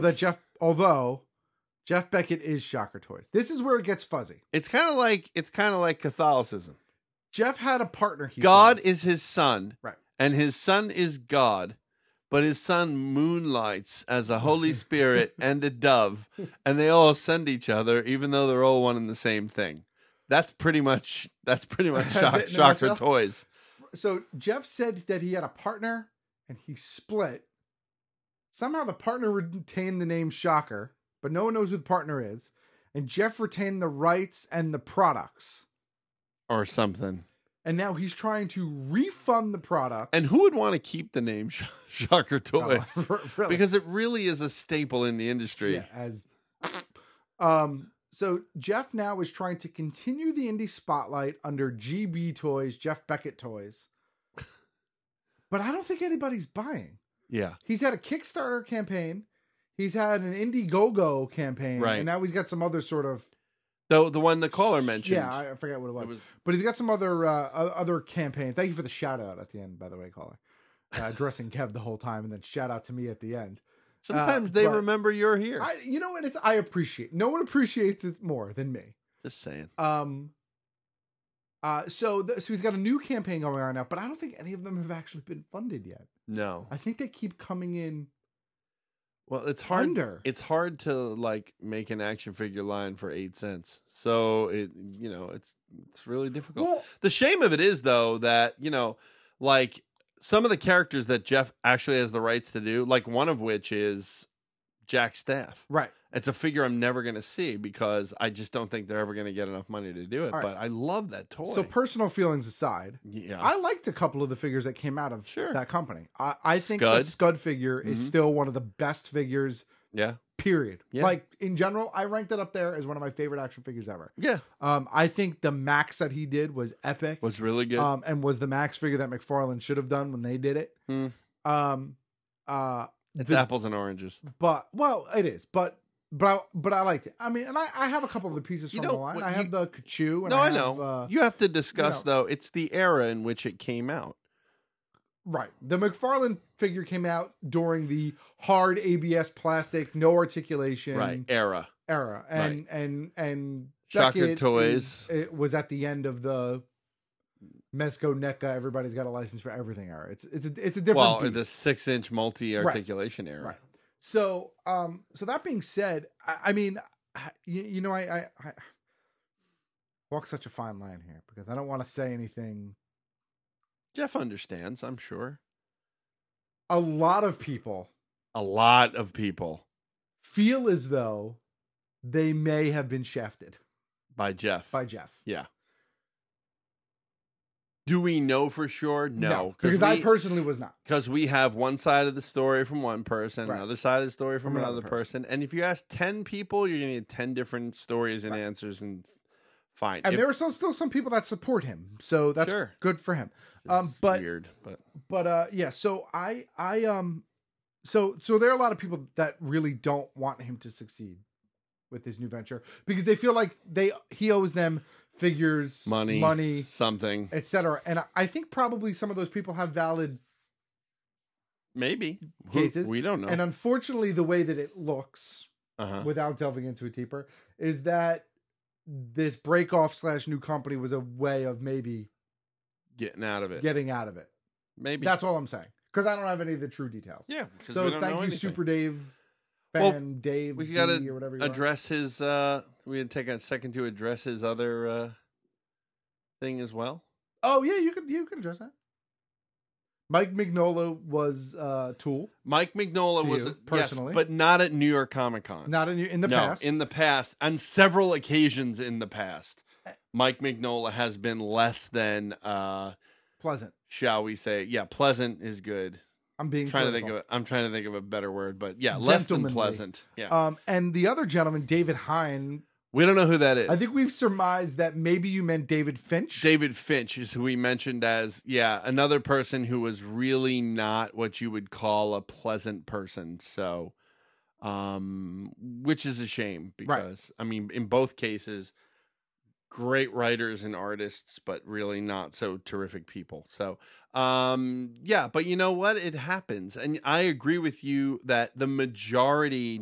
Jeff Beckett is Shocker Toys. This is where it gets fuzzy. It's kind of like Catholicism. Jeff had a partner. God is his son. Right. And his son is God. But his son moonlights as a Holy Spirit and a dove, and they all send each other, even though they're all one and the same thing. That's pretty much Shocker Toys. So Jeff said that he had a partner, and he split. Somehow the partner retained the name Shocker, but no one knows who the partner is. And Jeff retained the rights and the products. Or something. And now he's trying to refund the products. And who would want to keep the name Shocker Toys? Really? Because it really is a staple in the industry. Yeah, so Jeff now is trying to continue the Indie Spotlight under GB Toys, Jeff Beckett Toys. But I don't think anybody's buying. Yeah. He's had a Kickstarter campaign. He's had an Indiegogo campaign. Right. And now he's got some other sort of... The one the caller mentioned. Yeah, I forget what it was. But he's got some other campaign. Thank you for the shout out at the end, by the way, caller. Addressing Kev the whole time and then shout out to me at the end. Sometimes they remember you're here. You know what? I appreciate. No one appreciates it more than me. Just saying. So he's got a new campaign going on now, but I don't think any of them have actually been funded yet. No. I think they keep coming in. Well, it's hard. Under. It's hard to make an action figure line for 8 cents. So it's really difficult. Well, the shame of it is though that some of the characters that Jeff actually has the rights to do, like one of which is Jack Staff. Right. It's a figure I'm never going to see because I just don't think they're ever going to get enough money to do it. Right. But I love that toy. So personal feelings aside, yeah, I liked a couple of the figures that came out of that company. I think the Scud figure is still one of the best figures. Yeah. Period. Yeah. Like in general, I ranked it up there as one of my favorite action figures ever. Yeah. I think the Max that he did was epic. Was really good. And was the Max figure that McFarlane should have done when they did it. It's apples and oranges. But it is. But I liked it. I mean, and I have a couple of the pieces from the line. I have the Kachu. And I know. You have to discuss though. It's the era in which it came out. Right. The McFarlane figure came out during the hard ABS plastic, no articulation era. And Shocker Beckett Toys. It was at the end of the Mezco NECA. Everybody's got a license for everything era. It's a different beast. The 6-inch multi-articulation era. Right. So that being said, I mean, I walk such a fine line here because I don't want to say anything. Jeff understands, I'm sure. A lot of people feel as though they may have been shafted by Jeff. Yeah. Do we know for sure? No. Because I personally was not. Because we have one side of the story from one person, another side of the story from another person. And if you ask 10 people, you're going to get 10 different stories and answers, and fine. And there are still some people that support him. So that's good for him. But weird, yeah, so so there are a lot of people that really don't want him to succeed with his new venture because they feel like he owes them figures, money, something, etc. And I think probably some of those people have valid cases. We don't know. And unfortunately, the way that it looks, without delving into it deeper, is that this break off / new company was a way of maybe getting out of it. Maybe that's all I'm saying because I don't have any of the true details. Yeah. So thank you, Super Dave. Dave, we got or whatever to address his. We had to take a second to address his other thing as well. Oh yeah, you could address that. Mike Mignola was Tool. Mike Mignola was personally, yes, but not at New York Comic Con. Not in the past. In the past, on several occasions in the past, Mike Mignola has been less than pleasant. Shall we say? Yeah, pleasant is good. I'm trying to think of a better word, but yeah, less than pleasant. Yeah. And the other gentleman, David Hein. We don't know who that is. I think we've surmised that maybe you meant David Finch. David Finch is who we mentioned as another person who was really not what you would call a pleasant person. So, which is a shame because I mean, in both cases, great writers and artists, but really not so terrific people. So, but you know what? It happens. And I agree with you that the majority,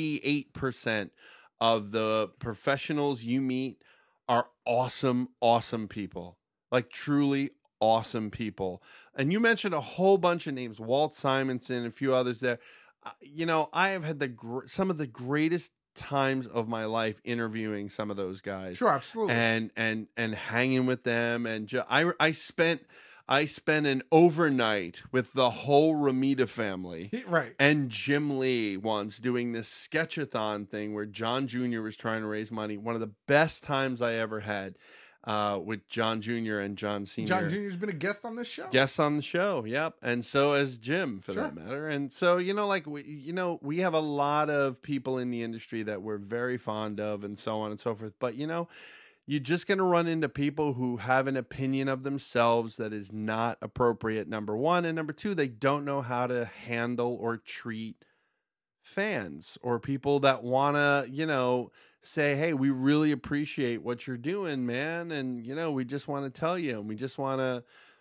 98% of the professionals you meet are awesome, awesome people. Like truly awesome people. And you mentioned a whole bunch of names, Walt Simonson, a few others there. I have had some of the greatest times of my life interviewing some of those guys. Sure, absolutely. And hanging with them, and I spent an overnight with the whole Ramita family, right? And Jim Lee once doing this sketchathon thing where John Jr. was trying to raise money. One of the best times I ever had with John Jr. and John Sr. John Jr.'s been a guest on this show. Guest on the show, yep. And so has Jim, for that matter. And so, we have a lot of people in the industry that we're very fond of and so on and so forth. But, you're just going to run into people who have an opinion of themselves that is not appropriate, number one. And number two, they don't know how to handle or treat fans or people that want to, say, hey, we really appreciate what you're doing, man. And, we just want to tell you, and we just want to,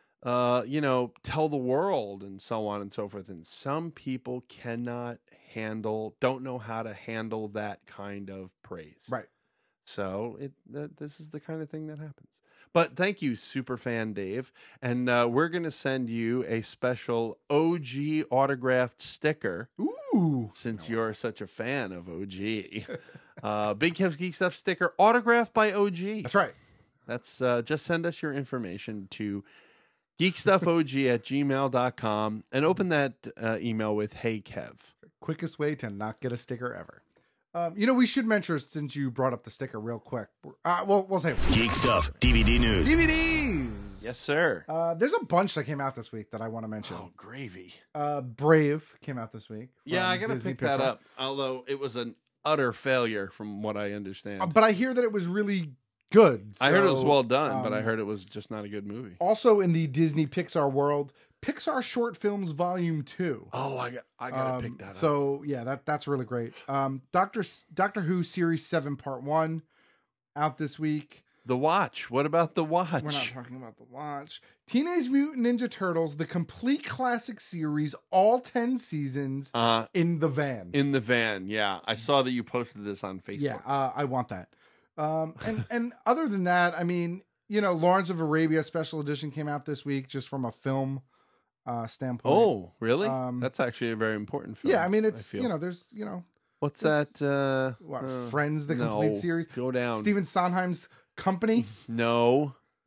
tell the world and so on and so forth. And some people don't know how to handle that kind of praise. Right. So this is the kind of thing that happens. But thank you, Superfan Dave. And we're going to send you a special OG autographed sticker. Ooh. Since you're such a fan of OG. Big Kev's Geek Stuff sticker autographed by OG. That's right. That's just send us your information to geekstuffog@gmail.com and open that email with Hey Kev. Quickest way to not get a sticker ever. We should mention, since you brought up the sticker real quick. We'll say Geek Stuff DVD news. DVDs. Yes, sir. There's a bunch that came out this week that I want to mention. Oh, gravy. Brave came out this week. Yeah, I gotta pick that up. Although it was an utter failure, from what I understand. But I hear that it was really good. I heard it was well done, but I heard it was just not a good movie. Also, in the Disney Pixar world, Pixar Short Films Volume 2. Oh, I gotta pick that up. So yeah, that's really great. Doctor Who Series 7 Part 1 out this week. The Watch. What about The Watch? We're not talking about The Watch. Teenage Mutant Ninja Turtles, the complete classic series, all 10 seasons, in the van. In the van, yeah. I saw that you posted this on Facebook. Yeah, I want that. And other than that, I mean, Lawrence of Arabia Special Edition came out this week, just from a film standpoint. Oh, really? That's actually a very important film. Yeah, I mean, it's, there's, what's that? Friends, the complete series. Go down. Stephen Sondheim's Company. No.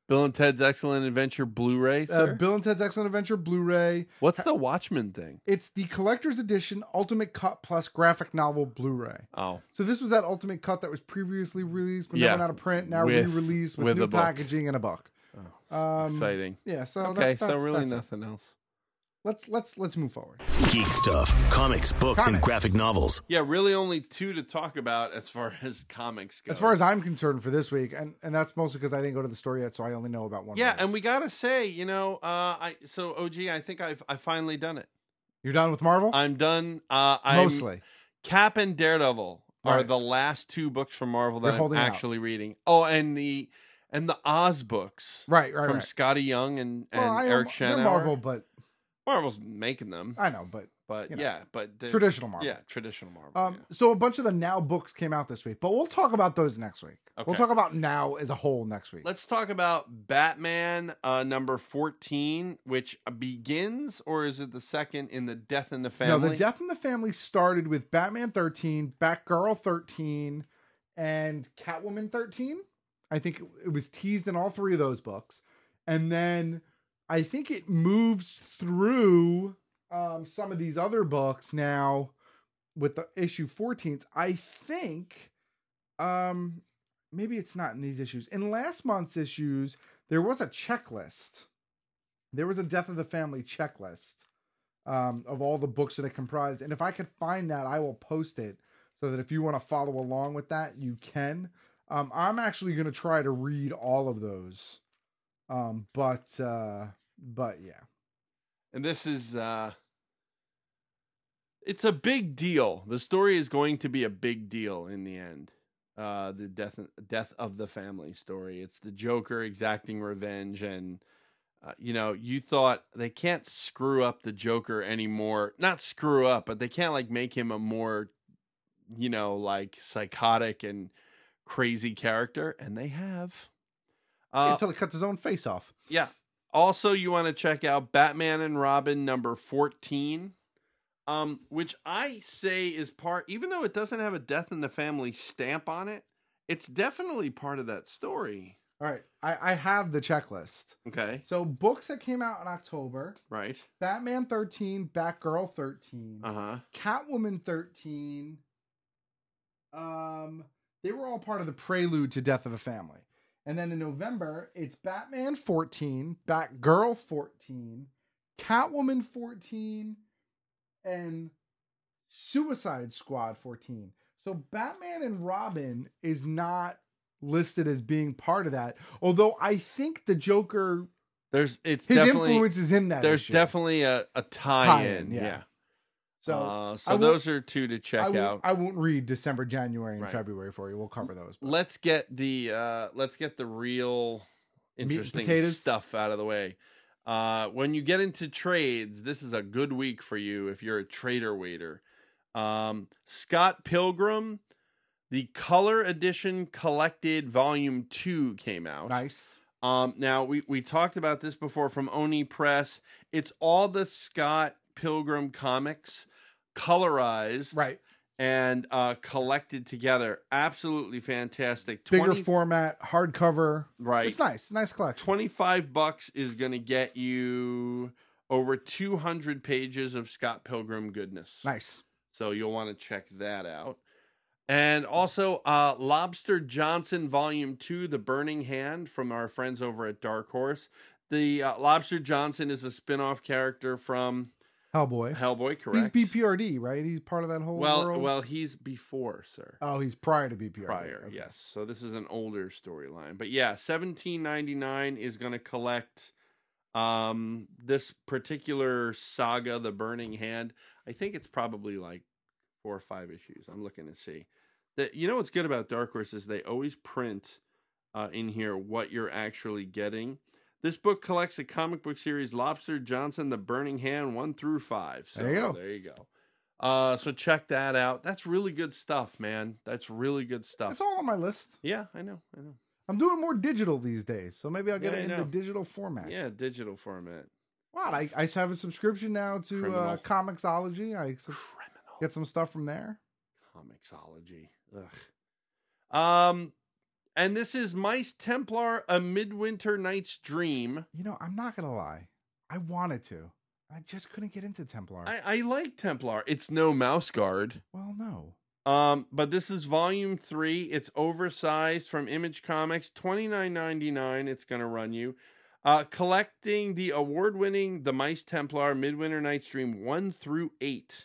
Bill and Ted's Excellent Adventure Blu-ray, sir? Bill and Ted's Excellent Adventure Blu-ray. What's the Watchmen thing? It's the collector's edition Ultimate Cut plus graphic novel Bluray. Oh. So this was that Ultimate Cut that was previously released, but Yeah. went out of print, now With- re-released with with new a book. packaging and a book. Exciting. Yeah, so okay, so that's really it. nothing else. Let's move forward. Geek stuff, comics, books, and graphic novels. Yeah, really only 2 to talk about as far as comics go. As far as I'm concerned for this week, and that's mostly because I didn't go to the store yet, so I only know about one. Yeah, release. and we gotta say, you know, so OG, I think I've finally done it. You're done with Marvel? I'm done. Mostly. Cap and Daredevil are Right. the last 2 books from Marvel that They're I'm holding out. actually reading. Oh, and the Oz books, right, from right. Scotty Young and Well, Eric they're Shanauer. Marvel, but Marvel's making them. I know, but you know, yeah, but traditional Marvel. Yeah, traditional Marvel. So a bunch of the Now books came out this week, but we'll talk about those next week. Okay. We'll talk about Now as a whole next week. Let's talk about Batman number 14, which begins, or is it the second in the Death in the Family? No, the Death in the Family started with Batman 13, Batgirl 13, and Catwoman 13. I think it was teased in all 3 of those books. And then I think it moves through some of these other books now with the issue 14s. I think maybe it's not in these issues. In last month's issues, there was a checklist. There was a Death of the Family checklist of all the books that it comprised. And if I could find that, I will post it so that if you want to follow along with that, you can. I'm actually going to try to read all of those. But yeah. And this is it's a big deal. The story is going to be a big deal in the end. The death of the family story. It's the Joker exacting revenge, and you know, you thought they can't screw up the Joker anymore. Not screw up, but they can't like make him a more, you know, like psychotic and crazy character, and they have. Until he cuts his own face off. Yeah. Also, you want to check out Batman and Robin number 14, which I say is part, even though it doesn't have a Death in the Family stamp on it, it's definitely part of that story. All right. I have the checklist. Okay. So books that came out in October. Right. Batman 13, Batgirl 13. Uh-huh. Catwoman 13. They were all part of the prelude to Death of a Family. And then in November, it's Batman 14, Batgirl 14, Catwoman 14, and Suicide Squad 14. So Batman and Robin is not listed as being part of that. Although I think the Joker, his influence is in that. There's issue. definitely a tie-in. yeah. Yeah. So, so those are 2 to check out. I won't read December, January, and Right. February for you. We'll cover those. Let's get the real interesting potatoes? stuff out of the way. When you get into trades, this is a good week for you if you're a trader waiter. Scott Pilgrim, the Color Edition Collected Volume 2 came out. Nice. Now we talked about this before from Oni Press. It's all the Scott Pilgrim comics colorized, right, and collected together. Absolutely fantastic. Bigger format, hardcover. Right. It's nice collection. $25 is going to get you over 200 pages of Scott Pilgrim goodness. Nice. So you'll want to check that out. And also Lobster Johnson Volume 2, The Burning Hand, from our friends over at Dark Horse. The Lobster Johnson is a spin-off character from Hellboy. Correct. He's BPRD, right? He's part of that whole world. Well, he's before, sir. Oh, he's prior to BPRD. Prior, Okay. yes. So this is an older storyline. But yeah, $17.99 is going to collect this particular saga, The Burning Hand. I think it's probably like 4 or 5 issues. I'm looking to see. You know what's good about Dark Horse is they always print in here what you're actually getting. This book collects a comic book series, Lobster Johnson, The Burning Hand, 1 through 5. So there you go. So check that out. That's really good stuff, man. That's really good stuff. It's all on my list. Yeah, I know. I'm doing more digital these days, so maybe I'll get Yeah, it I in the know. digital format. Yeah, digital format. Wow, I have a subscription now to Criminal. Comixology. Get some stuff from there. Comixology. Ugh. And this is Mice Templar, A Midwinter Night's Dream. You know, I'm not gonna lie. I wanted to. I just couldn't get into Templar. I like Templar. It's no Mouse Guard. Well, no. But this is volume 3. It's oversized from Image Comics. $29.99. It's going to run you. Collecting the award-winning The Mice Templar Midwinter Night's Dream 1 through 8.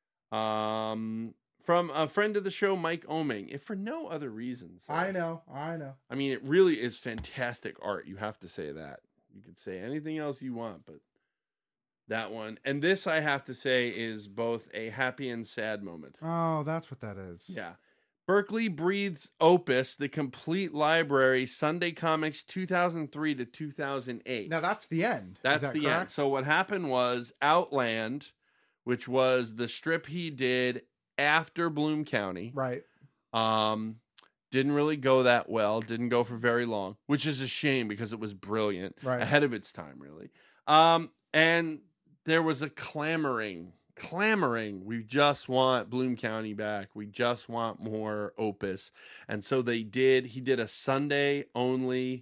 From a friend of the show, Mike Oming. If for no other reason. So. I know. I mean, it really is fantastic art. You have to say that. You could say anything else you want, but that one. And this, I have to say, is both a happy and sad moment. Oh, that's what that is. Yeah. Berkeley Breathes Opus, the complete library, Sunday Comics 2003 to 2008. Now, that's the end. That's Is that the correct? end. So what happened was Outland, which was the strip he did after Bloom County. Right. Didn't really go that well. Didn't go for very long, which is a shame because it was brilliant. Right. Ahead of its time, really. And there was a clamoring. We just want Bloom County back. We just want more Opus. And so he did a Sunday only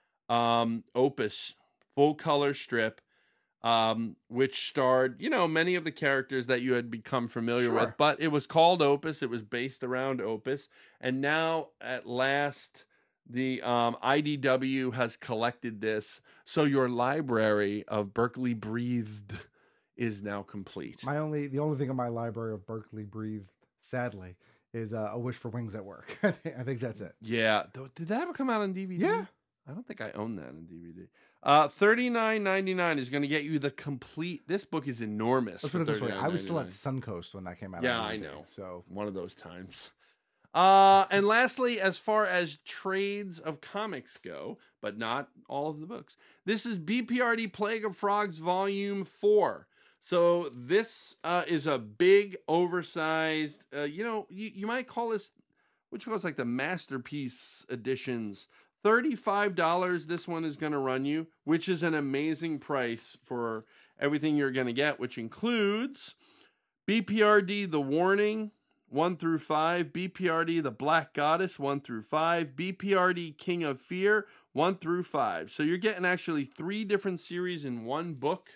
Opus full color strip, which starred, many of the characters that you had become familiar with, but it was called Opus. It was based around Opus. And now at last, the IDW has collected this. So your library of Berkeley Breathed is now complete. The only thing in my library of Berkeley Breathed, sadly, is A Wish for Wings at Work. I think that's it. Yeah. Did that ever come out on DVD? Yeah. I don't think I own that on DVD. $39.99 is going to get you the complete. This book is enormous. Let's put it this way. I was still at Suncoast when that came out. Yeah, on DVD, I know. So one of those times. And lastly, as far as trades of comics go, but not all of the books, this is BPRD Plague of Frogs Volume 4. So this is a big, oversized, you might call this, which goes like the masterpiece editions. $35 this one is going to run you, which is an amazing price for everything you're going to get, which includes BPRD The Warning 1 through 5, BPRD The Black Goddess 1 through 5, BPRD King of Fear 1 through 5. So you're getting actually 3 different series in one book.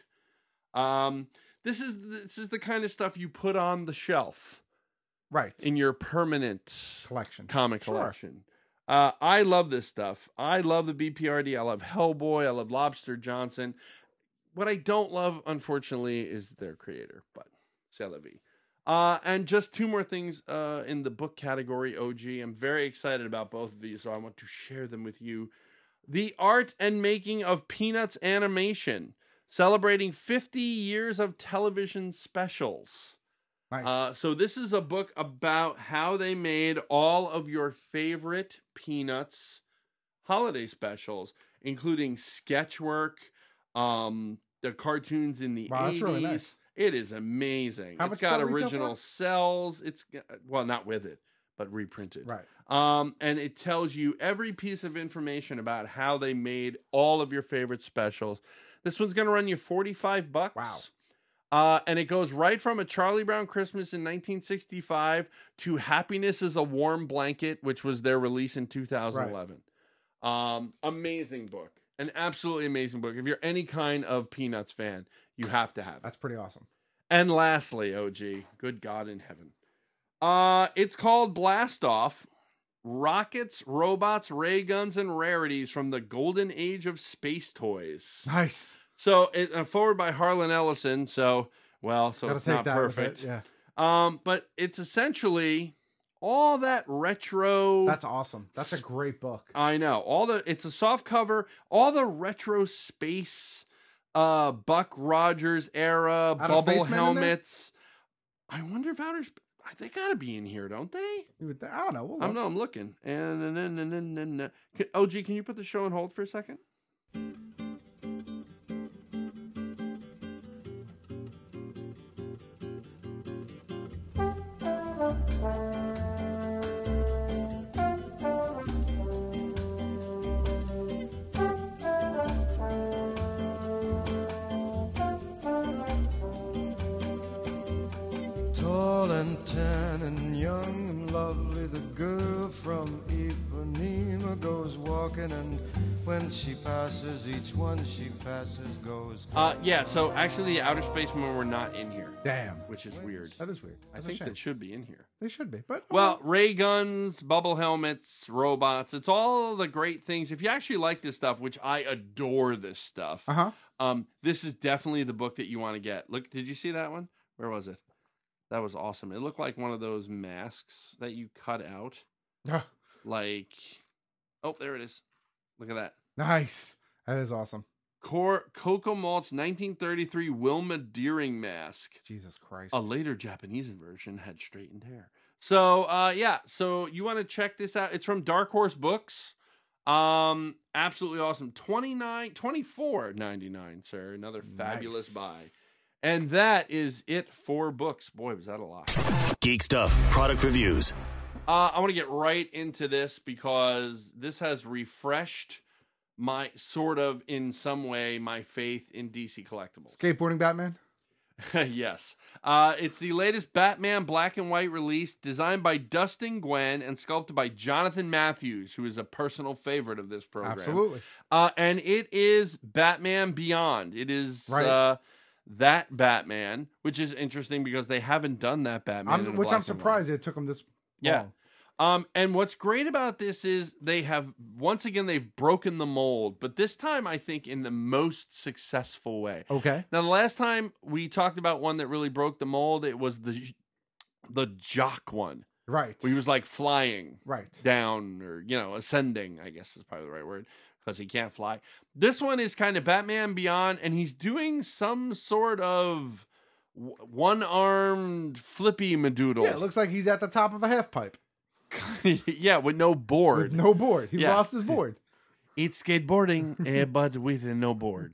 This is the kind of stuff you put on the shelf, right, in your permanent comic collection. I love this stuff. I love the BPRD. I love Hellboy. I love Lobster Johnson. What I don't love, unfortunately, is their creator, but c'est la vie. And just 2 more things in the book category, OG. I'm very excited about both of these, so I want to share them with you. The Art and Making of Peanuts Animation, celebrating 50 years of television specials. Nice. So this is a book about how they made all of your favorite Peanuts holiday specials, including Sketchwork, the cartoons in the 80s. That's really nice. It is amazing. How it's much got does that retail original for? cells. It's not with it, but reprinted. Right. And it tells you every piece of information about how they made all of your favorite specials. This one's going to run you $45. Wow. And it goes right from A Charlie Brown Christmas in 1965 to Happiness is a Warm Blanket, which was their release in 2011. Amazing book. An absolutely amazing book. If you're any kind of Peanuts fan, you have to have it. That's pretty awesome. And lastly, OG, good God in heaven. It's called Blast Off. Rockets, Robots, Ray Guns, and Rarities from the Golden Age of Space Toys. Nice. So forward by Harlan Ellison. So Gotta it's take not that with perfect. it, yeah. But it's essentially all that retro. That's awesome. That's a great book. I know. It's a soft cover. All the retro space, Buck Rogers era Outer bubble Spaceman in there? helmets. I wonder if they gotta be in here, don't they? I don't know. We'll I'm looking. And OG, can you put the show on hold for a second? Tall and tan and young and lovely, the girl from Ipanema Nemo goes walking, and when she passes, each one she passes goes. Yeah, so actually the Outer Space Men were not in here. Damn. Which is weird. That is weird. I That's a think shame. that should be in here. They should be. But Well, ray guns, bubble helmets, robots. It's all the great things. If you actually like this stuff, which I adore this stuff, this is definitely the book that you want to get. Look, did you see that one? Where was it? That was awesome. It looked like one of those masks that you cut out. Like, oh, there it is. Look at that. Nice. That is awesome. Coco Malt's 1933 Wilma Deering mask. Jesus Christ. A later Japanese version had straightened hair. So, yeah. So you want to check this out. It's from Dark Horse Books. Absolutely awesome. $24.99, sir. Another fabulous buy. And that is it for books. Boy, was that a lot. Geek Stuff product reviews. I want to get right into this because this has refreshed my in some way, my faith in DC Collectibles. Skateboarding Batman? Yes. It's the latest Batman black and white release, designed by Dustin Nguyen and sculpted by Jonathan Matthews, who is a personal favorite of this program. Absolutely. And it is Batman Beyond. It is that Batman, which is interesting because they haven't done that Batman. I'm surprised it took them this long. And what's great about this is they've broken the mold, but this time I think in the most successful way. Okay. Now, the last time we talked about one that really broke the mold, it was the Jock one. Right. Where he was like flying down or, ascending, I guess is probably the right word because he can't fly. This one is kind of Batman Beyond, and he's doing some sort of one-armed flippy madoodle. Yeah, it looks like he's at the top of a half pipe. Yeah, with no board. He lost his board. It's skateboarding, but with no board.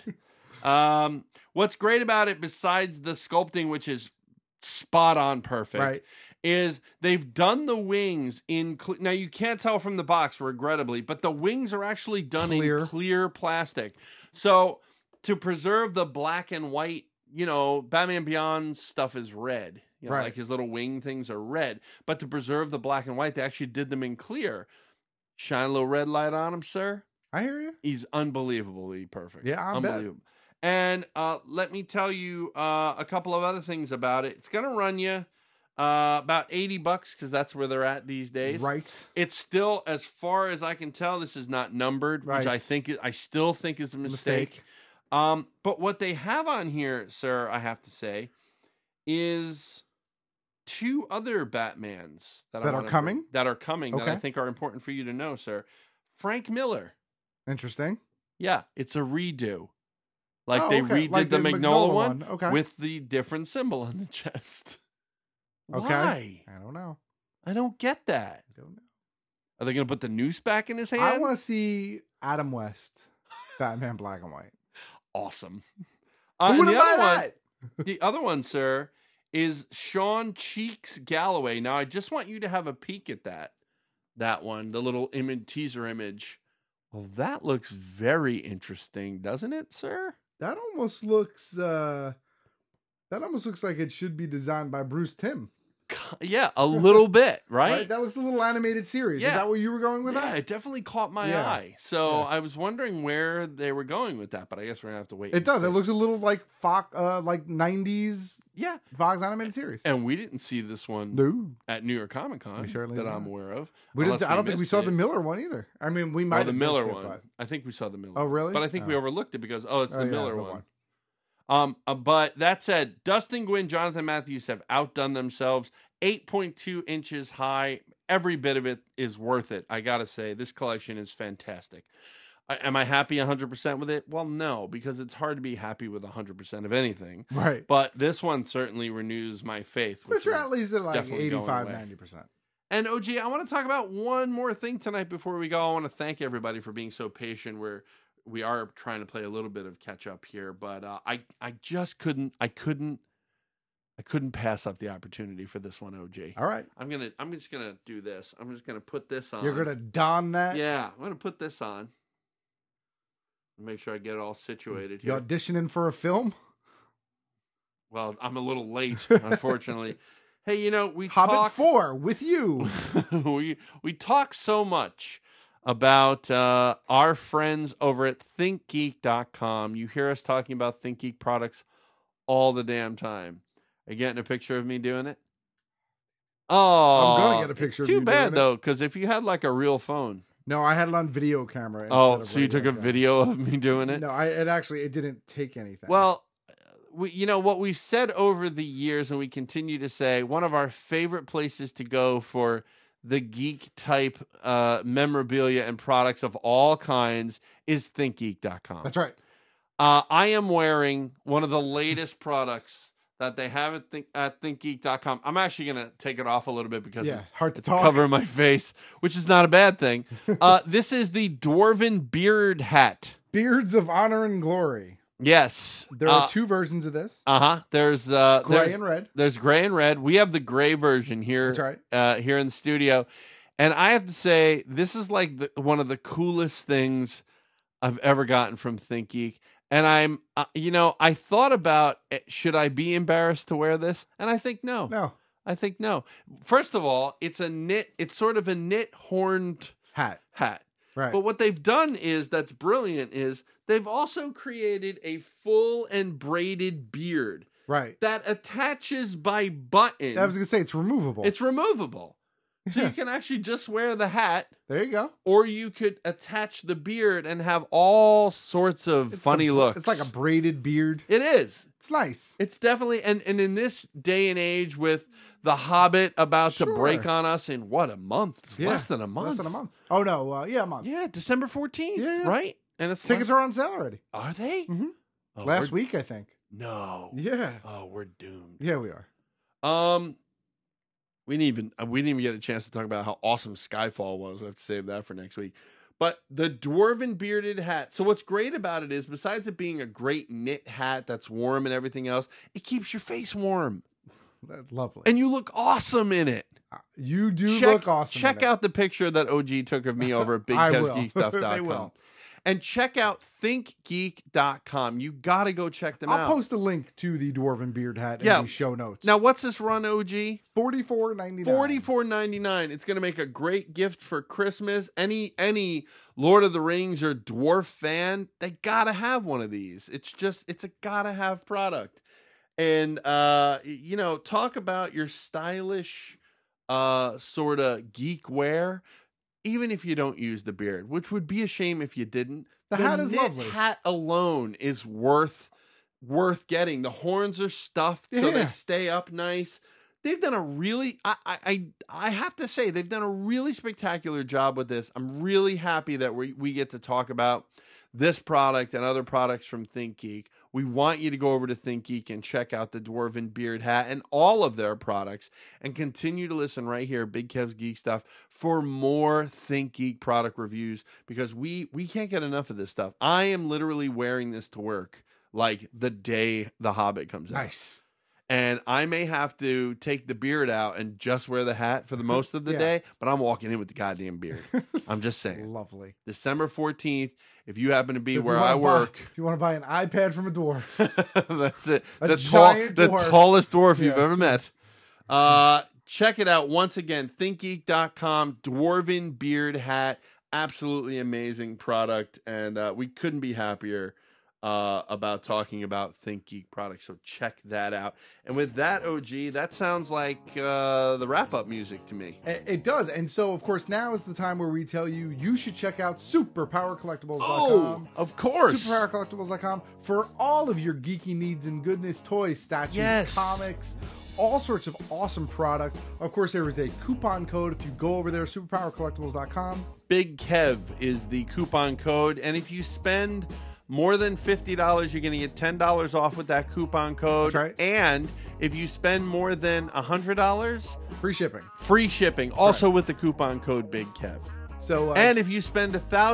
What's great about it, besides the sculpting, which is spot on perfect, is they've done the wings in... now, you can't tell from the box, regrettably, but the wings are actually done in clear plastic. So, to preserve the black and white, Batman Beyond stuff is red. Like his little wing things are red. But to preserve the black and white, they actually did them in clear. Shine a little red light on him, sir. I hear you. He's unbelievably perfect. Yeah, I bet. And let me tell you a couple of other things about it. It's going to run you about $80 because that's where they're at these days. Right. It's still, as far as I can tell, this is not numbered, which I still think is a mistake. But what they have on here, sir, I have to say, is 2 other Batmans that are coming that I think are important for you to know, sir. Frank Miller. Interesting. Yeah, it's a redo. Like they redid the Magnolia one with the different symbol on the chest. Okay. Why? I don't know. I don't get that. I don't know. Are they going to put the noose back in his hand? I want to see Adam West, Batman Black and White. Awesome. Who would buy that? The other one, sir, is Sean Cheeks Galloway. Now, I just want you to have a peek at that one, the little teaser image. Well, that looks very interesting, doesn't it, sir? That almost looks like it should be designed by Bruce Timm. Yeah, a little bit, right? That looks a little animated series. Yeah. Is that where you were going with that? Yeah, it definitely caught my eye. So I was wondering where they were going with that, but I guess we're gonna have to wait. It does. It looks a little like Fox, like 90s. Yeah, Fox animated series. And we didn't see this one at New York Comic Con that I'm aware of. I don't think we saw the Miller one either. I mean, we might have the Miller missed one. But... I think we saw the Miller. Oh, really? But I think we overlooked it because it's the Miller one. But that said, Dustin Nguyen, Jonathan Matthews have outdone themselves. 8.2 inches high. Every bit of it is worth it. I gotta say, this collection is fantastic. Am I happy 100% with it? Well, no, because it's hard to be happy with 100% of anything. Right. But this one certainly renews my faith. Which are at least at like 85, 90%. And OG, I want to talk about one more thing tonight before we go. I want to thank everybody for being so patient. We are trying to play a little bit of catch up here, but I just couldn't pass up the opportunity for this one, OG. All right. I'm just gonna do this. I'm just gonna put this on. You're gonna don that? Yeah, I'm gonna put this on. Make sure I get it all situated here. You auditioning for a film? Well, I'm a little late, unfortunately. Hey, we Hobbit talk 4 with you. we talk so much about our friends over at ThinkGeek.com. You hear us talking about ThinkGeek products all the damn time. Are you getting a picture of me doing it? Oh, I'm going to get a picture of you too bad, doing though, because if you had like a real phone. No, I had it on video camera. Oh, so you took a video of me doing it? No, it didn't take anything. Well, what we've said over the years, and we continue to say, one of our favorite places to go for the geek type memorabilia and products of all kinds is ThinkGeek.com. That's right. I am wearing one of the latest products that they have at ThinkGeek.com. I'm actually going to take it off a little bit because it's hard to talk. Cover my face, which is not a bad thing. This is the Dwarven Beard Hat. Beards of Honor and Glory. Yes. There are two versions of this. There's gray and red. There's gray and red. We have the gray version here. That's right. Here in the studio. And I have to say, this is like one of the coolest things I've ever gotten from ThinkGeek. And I'm, I thought about, should I be embarrassed to wear this? And I think no. No. I think no. First of all, it's sort of a knit horned hat. Right. But what they've done that's brilliant is they've also created a full and braided beard. Right. That attaches by button. I was going to say, it's removable. It's removable. So you can actually just wear the hat. There you go. Or you could attach the beard and have all sorts of funny looks. It's like a braided beard. It is. It's nice. It's definitely, and in this day and age with The Hobbit about to break on us in what, a month? It's less than a month. Less than a month. Oh, no. A month. Yeah, December 14th. Yeah. Right? And it's tickets are on sale already. Are they? Mm-hmm. Oh, Last week, I think. No. Yeah. Oh, we're doomed. Yeah, we are. We didn't even get a chance to talk about how awesome Skyfall was. We have to save that for next week. But the Dwarven Bearded Hat. So what's great about it is, besides it being a great knit hat that's warm and everything else, it keeps your face warm. That's lovely. And you look awesome in it. You do look awesome. Check out the picture that OG took of me over at BigKevsGeekStuff.com. They will. And check out ThinkGeek.com. You got to go check them out. I'll post a link to the Dwarven Beard Hat in the show notes. Now, what's this run, OG? $44.99. $44.99. It's going to make a great gift for Christmas. Any Lord of the Rings or dwarf fan, they got to have one of these. It's a got to have product. And, talk about your stylish sort of geek wear. Even if you don't use the beard, which would be a shame if you didn't. The hat is lovely. Hat alone is worth getting. The horns are stuffed so they stay up nice. They've done a really, I have to say, they've done a really spectacular job with this. I'm really happy that we get to talk about this product and other products from ThinkGeek. We want you to go over to ThinkGeek and check out the Dwarven Beard Hat and all of their products, and continue to listen right here at Big Kev's Geek Stuff for more ThinkGeek product reviews, because we can't get enough of this stuff. I am literally wearing this to work like the day The Hobbit comes out. Nice. And I may have to take the beard out and just wear the hat for the most of the day, but I'm walking in with the goddamn beard. I'm just saying. Lovely. December 14th, if you happen to be where I work. If you want to buy an iPad from a dwarf. That's it. The tallest dwarf you've ever met. Check it out. Once again, ThinkGeek.com, Dwarven Beard Hat. Absolutely amazing product. And we couldn't be happier about talking about ThinkGeek products, so check that out. And with that, OG, that sounds like the wrap-up music to me. It does. And so, of course, now is the time where we tell you should check out superpowercollectibles.com. Oh, of course. Superpowercollectibles.com for all of your geeky needs and goodness, toys, statues, comics, all sorts of awesome product. Of course, there is a coupon code if you go over there, superpowercollectibles.com. Big Kev is the coupon code, and if you spend more than $50, you're going to get $10 off with that coupon code. That's right. And if you spend more than $100, free shipping. Free shipping, also with the coupon code Big Kev. So, and if you spend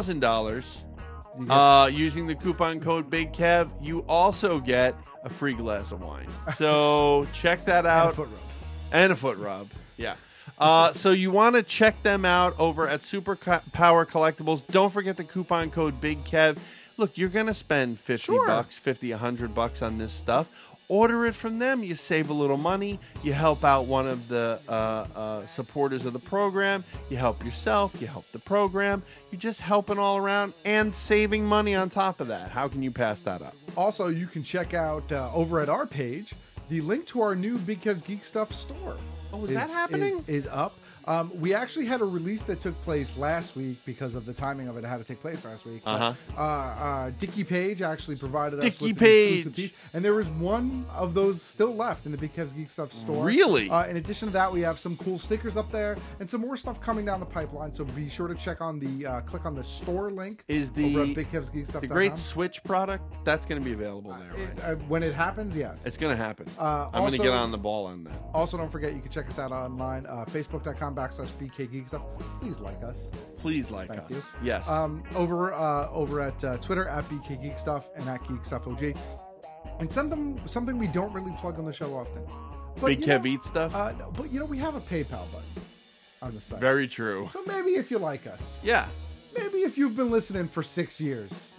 $1,000 using the coupon code Big Kev, you also get a free glass of wine. So check that out. And a foot rub. Yeah. So you want to check them out over at Superpower Collectibles. Don't forget the coupon code Big Kev. Look, you're going to spend $50, $100 on this stuff. order it from them. You save a little money. You help out one of the supporters of the program. You help yourself. You help the program. You're just helping all around and saving money on top of that. How can you pass that up? Also, you can check out over at our page the link to our new Big Kev's Geek Stuff store. Oh, is that happening? Is up. We actually had a release that took place last week because of the timing of it. It had to take place last week. Dickie Page actually provided us with an exclusive piece, and there was one of those still left in the Big Kev's Geek Stuff store. Really? In addition to that, we have some cool stickers up there and some more stuff coming down the pipeline. So be sure to check on the click on the store link. Is over at BigKevsGeekStuff.com. the Great Switch product that's going to be available there? Right? When it happens, yes, it's going to happen. I'm going also, to get on the ball on that. Also, don't forget you can check us out online, Facebook.com/BKGeekStuff. Please like us. Please like Thank us. You. Yes. Over at Twitter at BKGeekStuff and at GeekStuffOG. And send them something we don't really plug on the show often. But, Big Kev Eat Stuff? But we have a PayPal button on the site. Very true. So maybe if you like us. Yeah. Maybe if you've been listening for 6 years.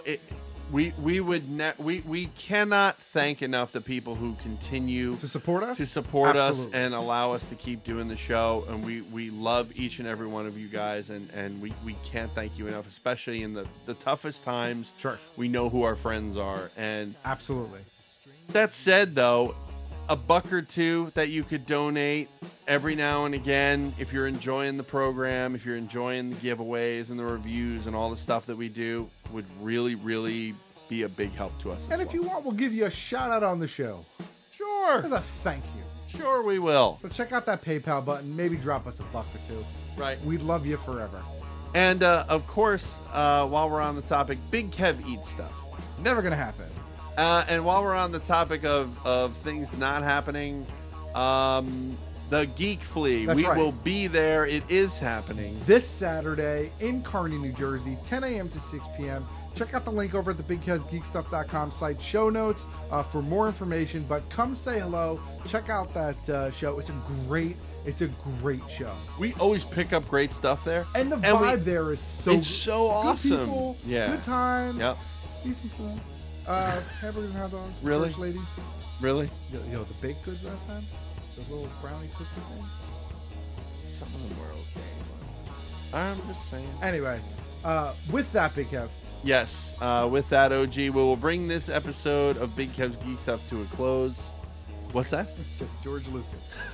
We cannot thank enough the people who continue to support us, us and allow us to keep doing the show. And we love each and every one of you guys, and we can't thank you enough, especially in the toughest times. Sure. We know who our friends are. And absolutely. That said, though, $1 or $2 that you could donate every now and again, if you're enjoying the program, if you're enjoying the giveaways and the reviews and all the stuff that we do, would really, really be a big help to us. And if you want, we'll give you a shout out on the show. Sure. As a thank you. Sure, we will. So check out that PayPal button. Maybe drop us $1 or $2. Right. We'd love you forever. And of course, while we're on the topic, Big Kev Eats Stuff. Never gonna happen. And while we're on the topic of things not happening, the Geek Flea. That's right. Will be there. It is happening. This Saturday in Kearney, New Jersey, 10 a.m. to 6 p.m. Check out the link over at the BigKevsGeekStuff.com site show notes for more information. But come say hello. Check out that show. It's a great show. We always pick up great stuff there. And the vibe there is so awesome. Good people, good time. Yep. Decent food. Hamburgers and hot dogs. Really? Church ladies. Really? Yo, the baked goods last time? The little brownie cookie thing? Some of them were okay. I'm just saying. Anyway, with that, Big Kev. Yes, with that, OG, we will bring this episode of Big Kev's Geek Stuff to a close. What's that? George Lucas.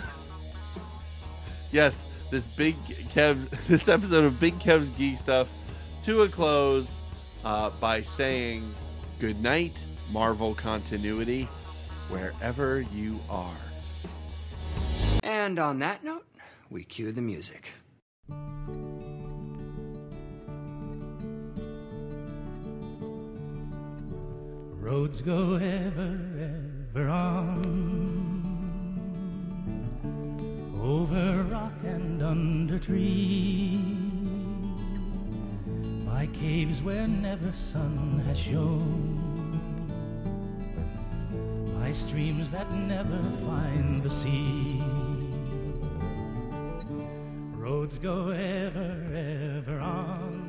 Yes, this episode of Big Kev's Geek Stuff to a close by saying good night, Marvel continuity, wherever you are. And on that note, we cue the music. Roads go ever, ever on, over rock and under trees, by caves where never sun has shone, by streams that never find the sea. Roads go ever, ever on,